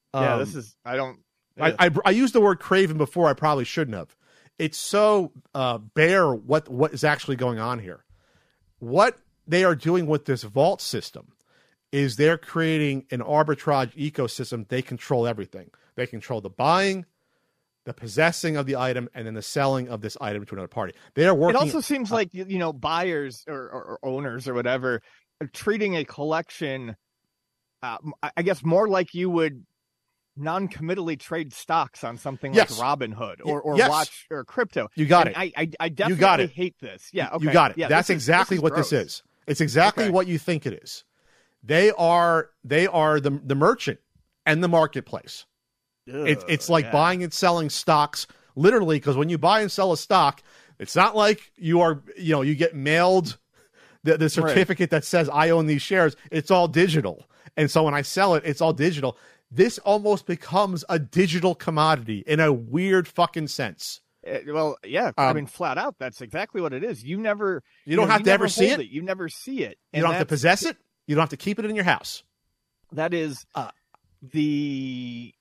I used the word craven before. I probably shouldn't have. It's so bare what is actually going on here. What they are doing with this vault system is they're creating an arbitrage ecosystem. They control everything. They control the buying, the possessing of the item, and then the selling of this item to another party. They are working. It also seems like, buyers or owners or whatever are treating a collection, I guess, more like you would non-committally trade stocks on something like Robinhood or watch or crypto. You got it. I definitely hate this. Yeah, okay. You got it. Yeah, that's exactly what this is. It's exactly what you think it is. They are the merchant and the marketplace. It's like buying and selling stocks, literally, because when you buy and sell a stock, it's not like you get mailed the certificate that says I own these shares. It's all digital. And so when I sell it, it's all digital. This almost becomes a digital commodity in a weird fucking sense. I mean, flat out, that's exactly what it is. You don't have to ever see it. You never see it. You don't have to possess it. You don't have to keep it in your house. That is the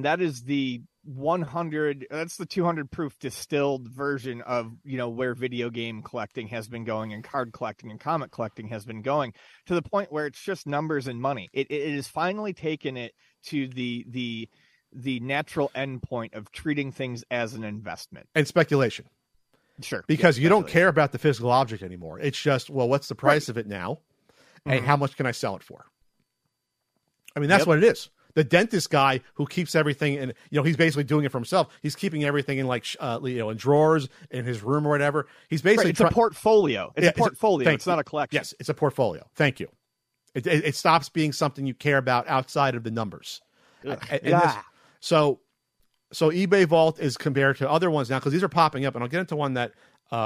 100. That's the 200 proof distilled version of where video game collecting has been going and card collecting and comic collecting has been going, to the point where it's just numbers and money. It is finally taken it to the natural endpoint of treating things as an investment and speculation. Sure, because you don't care about the physical object anymore. It's just, what's the price of it now, and how much can I sell it for? I mean, that's what it is. The dentist guy who keeps everything in, he's basically doing it for himself. He's keeping everything in in drawers in his room or whatever. He's basically it's a portfolio. It's a portfolio. It's not a collection. Yes, it's a portfolio. Thank you. It stops being something you care about outside of the numbers. So eBay Vault is compared to other ones now, because these are popping up, and I'll get into one that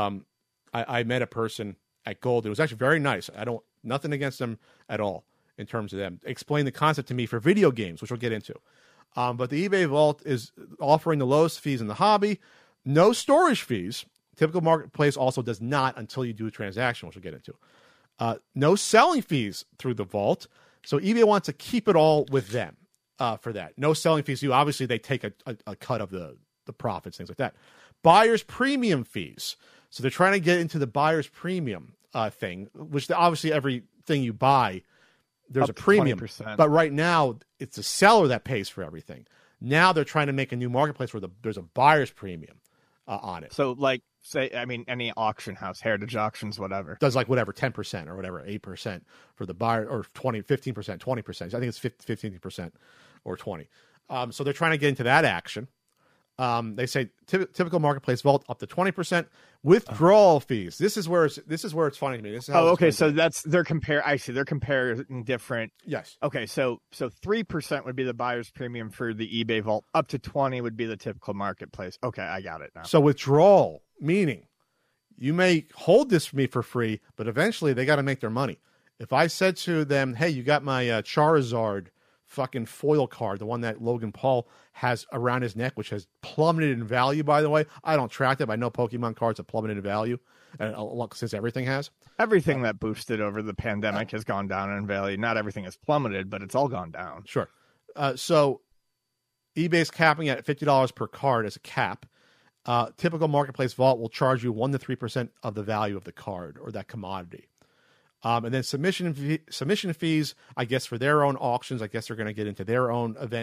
I met a person at Gold. It was actually very nice. Nothing against them at all in terms of them. Explain the concept to me for video games, which we'll get into. But the eBay Vault is offering the lowest fees in the hobby, no storage fees. Typical marketplace also does not until you do a transaction, which we'll get into. No selling fees through the vault. So eBay wants to keep it all with them for that. No selling fees. Obviously, they take a cut of the profits, things like that. Buyer's premium fees. So they're trying to get into the buyer's premium thing, which obviously everything you buy, there's a premium. 20%. But right now, it's the seller that pays for everything. Now they're trying to make a new marketplace where there's a buyer's premium on it. So, any auction house, Heritage Auctions, whatever, does 10% or whatever, 8% for the buyer, or 15%, 20%. I think it's 15% or 20%. So they're trying to get into that action. They say typical marketplace vault up to 20%. Withdrawal fees. This is where it's funny to me. This is how okay. So they're comparing different. Yes. Okay. So 3% would be the buyer's premium for the eBay vault. Up to 20 would be the typical marketplace. Okay, I got it now. So withdrawal, meaning you may hold this for me for free, but eventually they got to make their money. If I said to them, "Hey, you got my Charizard fucking foil card, the one that Logan Paul has around his neck, which has plummeted in value, by the way." I don't track that, but I know Pokemon cards have plummeted in value, since everything has. Everything that boosted over the pandemic has gone down in value. Not everything has plummeted, but it's all gone down. Sure. So eBay's capping at $50 per card as a cap. Typical marketplace vault will charge you 1 to 3% of the value of the card or that commodity. And then submission fees, I guess, for their own auctions. I guess they're going to get into their own events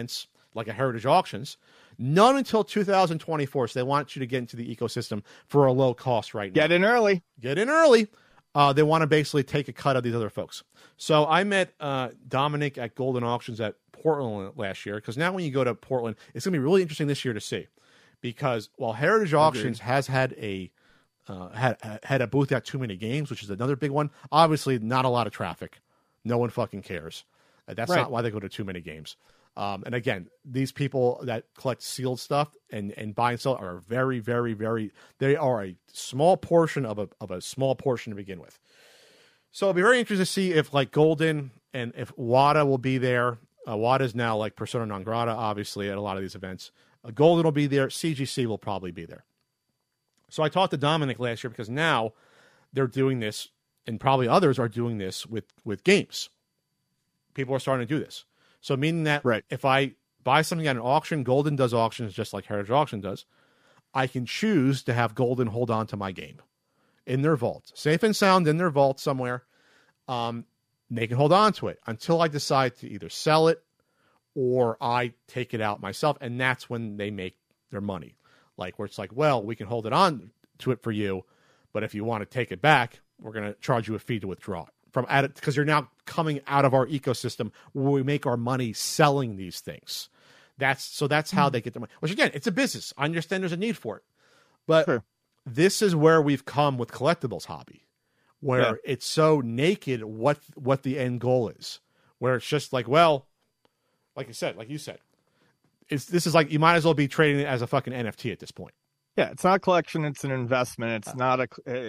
like a Heritage Auctions. None until 2024. So they want you to get into the ecosystem for a low cost right now. Get in early. Get in early. They want to basically take a cut of these other folks. So I met Dominic at Golden Auctions at Portland last year, because now when you go to Portland, it's going to be really interesting this year to see, because while Heritage Auctions has had a had a booth at Too Many Games, which is another big one, obviously not a lot of traffic. No one fucking cares. That's not why they go to Too Many Games. And again, these people that collect sealed stuff and buy and sell are very, very, very, they are a small portion of a small portion to begin with. So it'll be very interesting to see if like Golden and if WATA will be there. WATA is now like persona non grata, obviously, at a lot of these events. Golden will be there. CGC will probably be there. So I talked to Dominic last year because now they're doing this, and probably others are doing this with games. People are starting to do this. So meaning that if I buy something at an auction, Golden does auctions just like Heritage Auction does. I can choose to have Golden hold on to my game in their vault, safe and sound in their vault somewhere. They can hold on to it until I decide to either sell it or I take it out myself. And that's when they make their money. Like where it's like, well, we can hold it on to it for you, but if you want to take it back, we're going to charge you a fee to withdraw it from at it, because you're now coming out of our ecosystem where we make our money selling these things. That's how they get their money. Which again, it's a business. I understand there's a need for it, but this is where we've come with collectibles hobby, where it's so naked what the end goal is, where it's just like, well, like you said, this is like, you might as well be trading it as a fucking NFT at this point. Yeah, it's not a collection; it's an investment. It's not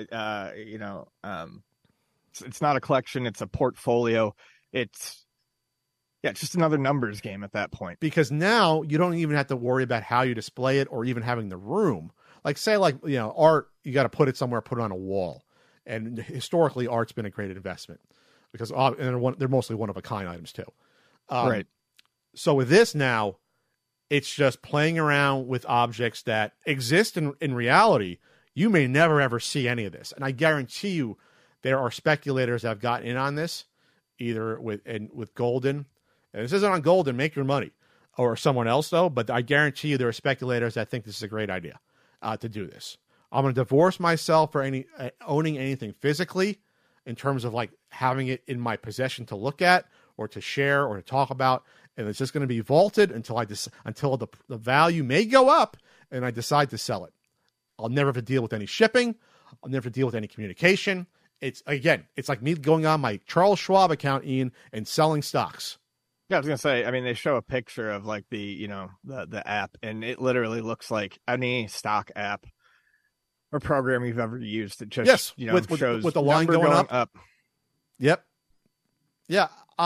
it's not a collection; it's a portfolio. It's just another numbers game at that point. Because now you don't even have to worry about how you display it or even having the room. Like say, art, you got to put it somewhere, put it on a wall. And historically, art's been a great investment because they're mostly one of a kind items too. Right. So with this now, it's just playing around with objects that exist in reality. You may never ever see any of this, and I guarantee you, there are speculators that have gotten in on this, either with Golden, and this isn't on Golden, make your money, or someone else though. But I guarantee you, there are speculators that think this is a great idea to do this. I'm going to divorce myself for owning anything physically, in terms of like having it in my possession to look at or to share or to talk about. And it's just going to be vaulted until the value may go up and I decide to sell it. I'll never have to deal with any shipping. I'll never have to deal with any communication. It's like me going on my Charles Schwab account, Ian, and selling stocks. Yeah, I was going to say, I mean, they show a picture of like the app, and it literally looks like any stock app or program you've ever used. It just, shows with the line going up. Yep. Yeah.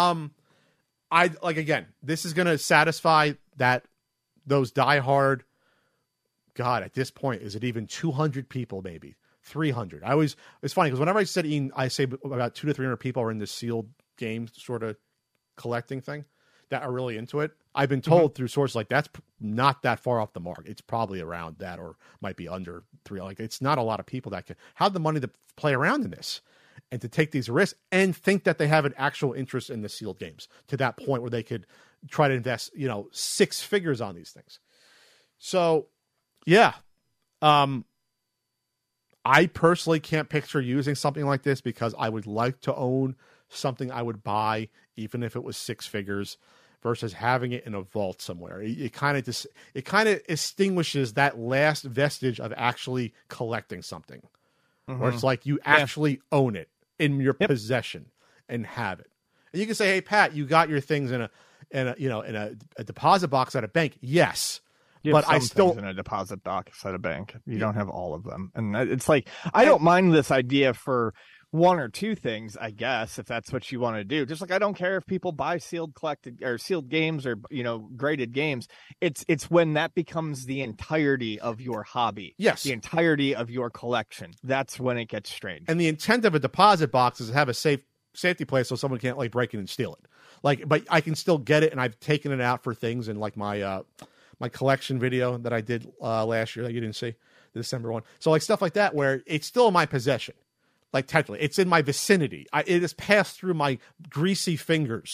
This is going to satisfy those diehard. God, at this point, is it even 200 people? Maybe 300. It's funny because whenever I said Ian, I say about 200 to 300 people are in this sealed game sort of collecting thing that are really into it. I've been told through sources like that's not that far off the mark. It's probably around that, or might be under 3. Like it's not a lot of people that can have the money to play around in this and to take these risks and think that they have an actual interest in the sealed games to that point where they could try to invest, 6 figures on these things. So, yeah. I personally can't picture using something like this because I would like to own something I would buy, even if it was 6 figures, versus having it in a vault somewhere. It kind of extinguishes that last vestige of actually collecting something, where it's like you actually own it in your possession and have it. And you can say, "Hey, Pat, you got your things in a deposit box at a bank." Yes. But I still in a deposit box at a bank. You don't have all of them, and it's like I don't mind this idea for 1 or 2 things, I guess, if that's what you want to do. Just like I don't care if people buy sealed games or graded games. It's when that becomes the entirety of your hobby. Yes, the entirety of your collection. That's when it gets strange. And the intent of a deposit box is to have a safety place so someone can't like break it and steal it. But I can still get it, and I've taken it out for things in like my collection video that I did last year that you didn't see, the December one. So like stuff like that where it's still in my like technically it's in my vicinity. It has passed through my greasy fingers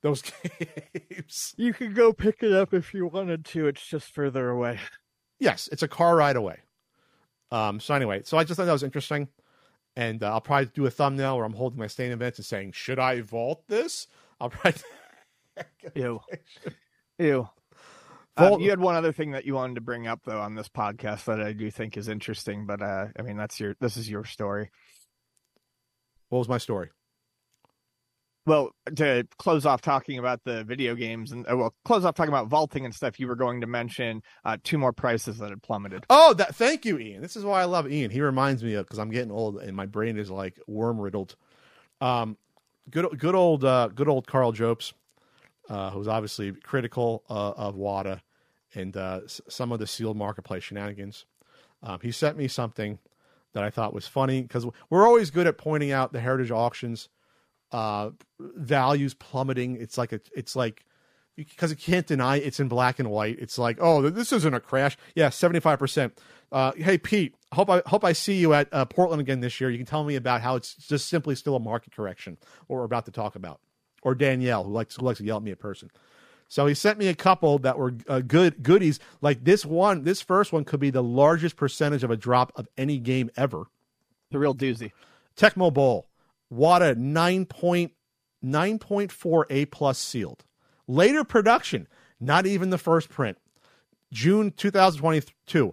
those games. You could go pick it up if you wanted to. It's just further away. Yes, it's a car ride away. So anyway, so I just thought that was interesting. And I'll probably do a thumbnail where I'm holding my stain events and saying, should I vault this? I'll probably... Ew. Vault... You had one other thing that you wanted to bring up, though, on this podcast that I do think is interesting. But, I mean, this is your story. What was my story? Well, to close off talking about the video games and close off talking about vaulting and stuff, you were going to mention 2 more prices that had plummeted. Oh, thank you, Ian. This is why I love Ian. He reminds me of, because I'm getting old and my brain is like worm riddled. Good old Carl Jopes, who's obviously critical of WATA and some of the sealed marketplace shenanigans. He sent me something that I thought was funny, because we're always good at pointing out the heritage auctions values plummeting. It's like because you can't deny it's in black and white. It's like, oh, this isn't a crash. Yeah, 75%. Hey Pete, hope I see you at Portland again this year. You can tell me about how it's just simply still a market correction, what we're about to talk about. Or Danielle, who likes to yell at me in person. So he sent me a couple that were goodies. Like this first one could be the largest percentage of a drop of any game ever. The real doozy. Tecmo Bowl. WATA 9.4 A+ sealed. Later production, not even the first print. June 2022,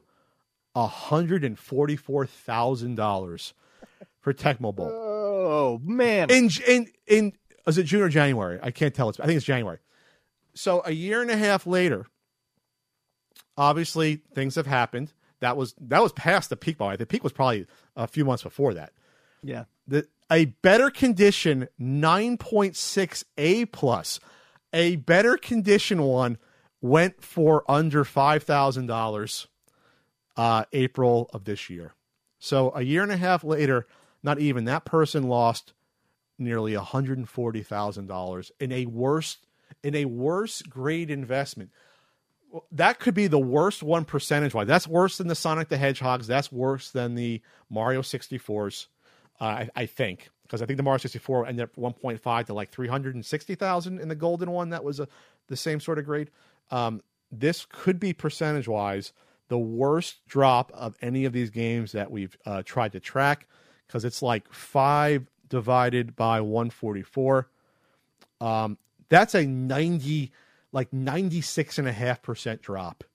$144,000 for Tecmo Bowl. Oh man! In is it June or January? I can't tell. I think it's January. So a year and a half later, obviously things have happened. That was past the peak. By the way, the peak was probably a few months before that. Yeah. A better condition 9.6 A+, a better condition one went for under $5,000 April of this year. So a year and a half later, not even, that person lost nearly $140,000 in a worse grade investment. That could be the worst one percentage-wise. That's worse than the Sonic the Hedgehogs. That's worse than the Mario 64s. I think, because I think the Mario 64 ended up 1.5 to like 360,000 in the golden one. That was the same sort of grade. This could be percentage-wise the worst drop of any of these games that we've tried to track, because it's like 5 divided by 144. That's a 96.5% drop.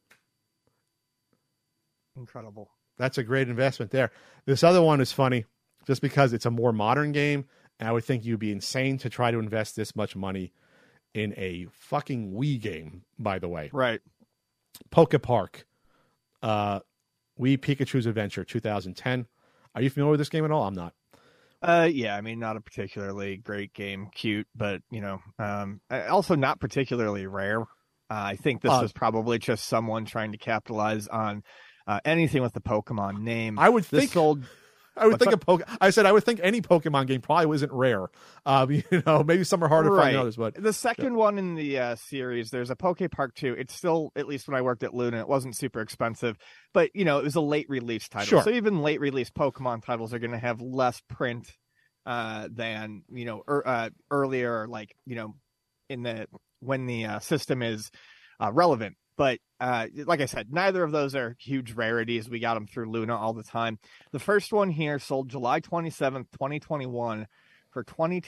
Incredible. That's a great investment there. This other one is funny, just because it's a more modern game, and I would think you'd be insane to try to invest this much money in a fucking Wii game, by the way. Right. Poke Park. Wii Pikachu's Adventure, 2010. Are you familiar with this game at all? I'm not. Yeah, I mean, not a particularly great game. Cute, but, also not particularly rare. I think this was probably just someone trying to capitalize on anything with the Pokemon name. I would think any Pokemon game probably wasn't rare. Maybe some are harder to find than others. But the second one in the series, there's a Poke Park 2. It's still, at least when I worked at Luna, it wasn't super expensive. But, it was a late release title. Sure. So even late release Pokemon titles are going to have less print than, earlier, like, when the system is relevant. But like I said, neither of those are huge rarities. We got them through Luna all the time. The first one here sold July 27th, 2021 for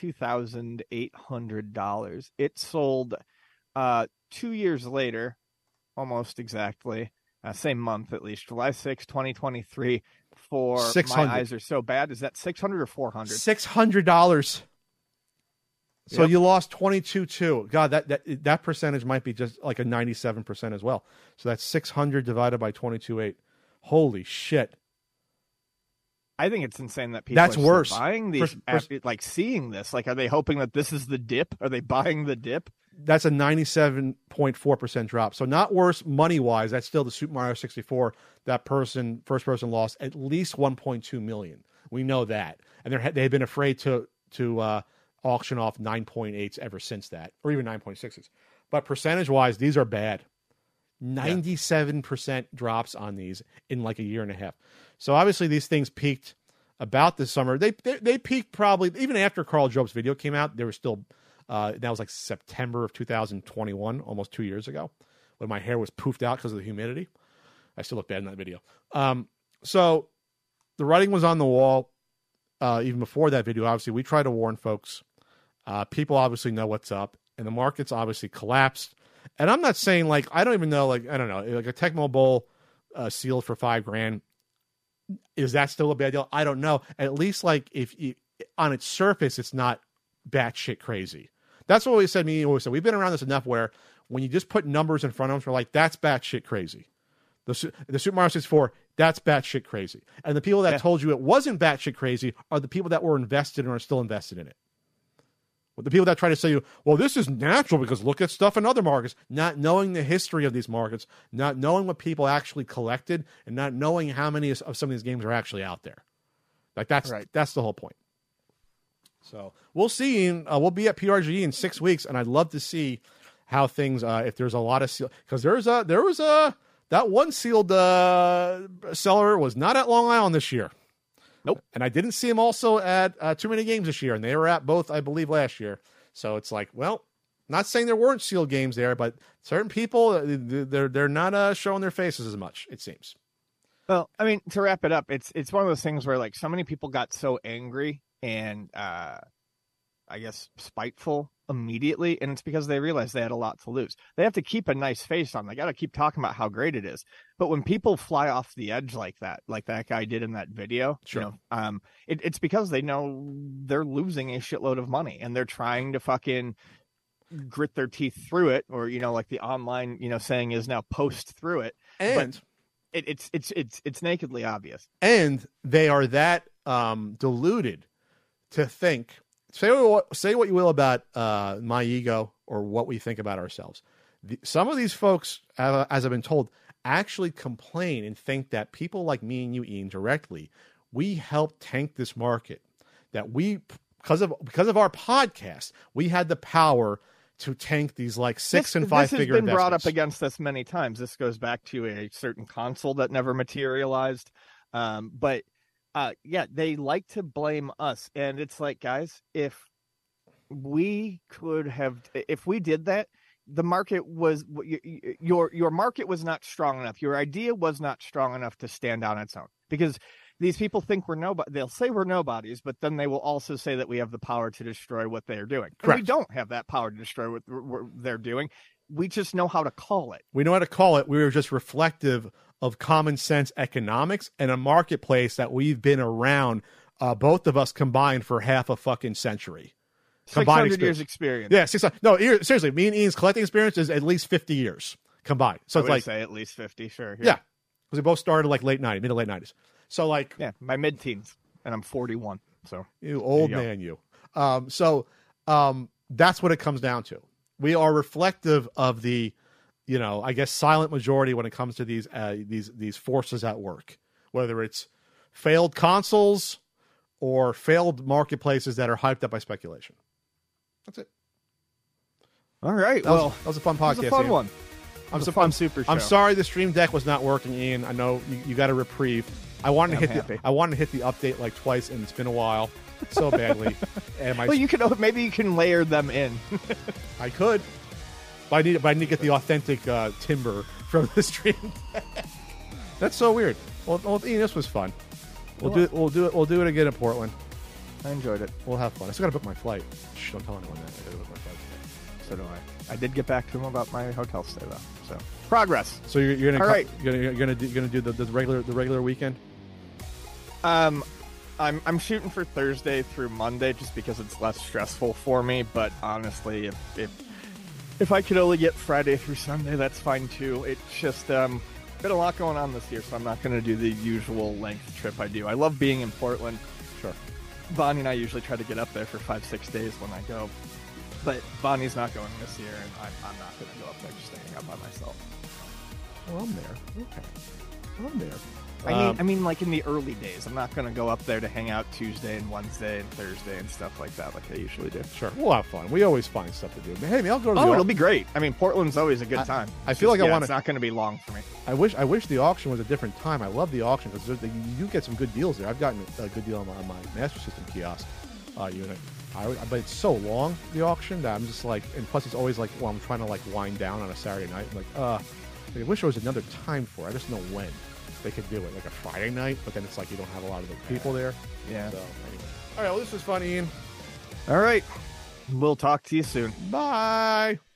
$22,800. It sold 2 years later, almost exactly, same month at least, July 6th, 2023 for My Eyes Are So Bad. Is that $600 or $400? $600. So you lost 22.2. God, that percentage might be just like a 97% as well. So that's 600 divided by 22.8. Holy shit. I think it's insane that people are worse. Buying these, like seeing this. Like, are they hoping that this is the dip? Are they buying the dip? That's a 97.4% drop. So not worse money-wise. That's still the Super Mario 64. That first person lost at least 1.2 million. We know that. And they've been afraid to auction off 9.8s ever since that, or even 9.6s. But percentage-wise, these are bad. 97% drops on these in like a year and a half. So obviously these things peaked about this summer. They peaked probably even after Carl Job's video came out. They were still That was like September of 2021, almost 2 years ago, when my hair was poofed out because of the humidity. I still look bad in that video. So the writing was on the wall even before that video. Obviously, we try to warn folks. People obviously know what's up, and the market's obviously collapsed. And I'm not saying, like, I don't even know, like, I don't know, like a Tecmo Bowl sealed for $5,000. Is that still a bad deal? I don't know. At least, like, if you, on its surface, it's not batshit crazy. That's what we said. We've been around this enough where when you just put numbers in front of them, we're like, that's batshit crazy. The Super Mario 64, that's batshit crazy. And the people that told you it wasn't batshit crazy are the people that were invested and are still invested in it. The people that try to say, well, this is natural because look at stuff in other markets, not knowing the history of these markets, not knowing what people actually collected, and not knowing how many of some of these games are actually out there. Like that's the whole point. So we'll see. We'll be at PRGE in 6 weeks, and I'd love to see how things. If there's a lot of sealed, because there was that one sealed seller was not at Long Island this year. Nope. And I didn't see him also at Too Many Games this year, and they were at both, I believe, last year. So it's like, well, not saying there weren't sealed games there, but certain people, they're not showing their faces as much, it seems. Well, I mean, to wrap it up, it's one of those things where, like, so many people got so angry and I guess spiteful immediately, and it's because they realized they had a lot to lose. They have to keep a nice face on. They got to keep talking about how great it is. But when people fly off the edge like that guy did in that video, sure. It's because they know they're losing a shitload of money, and they're trying to fucking grit their teeth through it, or like the online saying is now post through it. And but it's nakedly obvious. And they are that deluded to think. Say what you will about my ego or what we think about ourselves. Some of these folks, as I've been told, actually complain and think that people like me and you, Ian, directly, we help tank this market. That we, because of our podcast, we had the power to tank these like 6 and 5 figure investments. This has been brought up against us many times. This goes back to a certain console that never materialized. But they like to blame us. And it's like, guys, if we did that, the market was, your market was not strong enough. Your idea was not strong enough to stand on its own, because these people think we're nobody. They'll say we're nobodies, but then they will also say that we have the power to destroy what they are doing. Correct. And we don't have that power to destroy what they're doing. We just know how to call it. We know how to call it. We were just reflective of common sense economics and a marketplace that we've been around, both of us combined, for half a fucking century. 600 years experience. Yeah, 600. No, seriously, me and Ian's collecting experience is at least 50 years combined. So I it's like, say at least 50, sure. Yeah, because we both started like mid to late 90s. So like, yeah, my mid-teens, and I'm 41. So you old man, you. That's what it comes down to. We are reflective of the, I guess, silent majority when it comes to these forces at work, whether it's failed consoles or failed marketplaces that are hyped up by speculation. That's it. All right. That was a fun podcast. It was a fun Ian. one. I'm a fun super show. I'm sorry the stream deck was not working, Ian. I know you got a reprieve. I wanted to hit the update like twice, and it's been a while so badly. And maybe you can layer them in. I could. But I need to get the authentic timber from the stream deck. That's so weird. Well, Ian, this was fun. We'll do it again in Portland. I enjoyed it. We'll have fun. I still got to book my flight. Shh, don't tell anyone that. I got to book my flight today. So do I. I did get back to him about my hotel stay though. So progress. So you're gonna all right. You're gonna do the regular weekend. I'm shooting for Thursday through Monday just because it's less stressful for me. But honestly, if I could only get Friday through Sunday, that's fine too. It's just been a lot going on this year, so I'm not going to do the usual length trip I do. I love being in Portland. Sure. Bonnie and I usually try to get up there for 5-6 days when I go, but Bonnie's not going this year, and I'm not going to go up there just to hang out by myself. Well, I'm there. Okay. I'm there. I mean, like in the early days, I'm not going to go up there to hang out Tuesday and Wednesday and Thursday and stuff like that, like I usually do. Sure, we'll have fun. We always find stuff to do. Hey, I'll go to it'll be great. I mean, Portland's always a good time. I feel like I want to. It's not going to be long for me. I wish the auction was a different time. I love the auction because you get some good deals there. I've gotten a good deal on my Master System kiosk unit. But it's so long, the auction, that I'm just like, and plus it's always like, well, I'm trying to like wind down on a Saturday night. I'm like, I wish there was another time for it. I just know when they could do it, like a Friday night, but then it's like you don't have a lot of the people there. Yeah. So anyway. All right, well, this was fun, Ian. All right. We'll talk to you soon. Bye.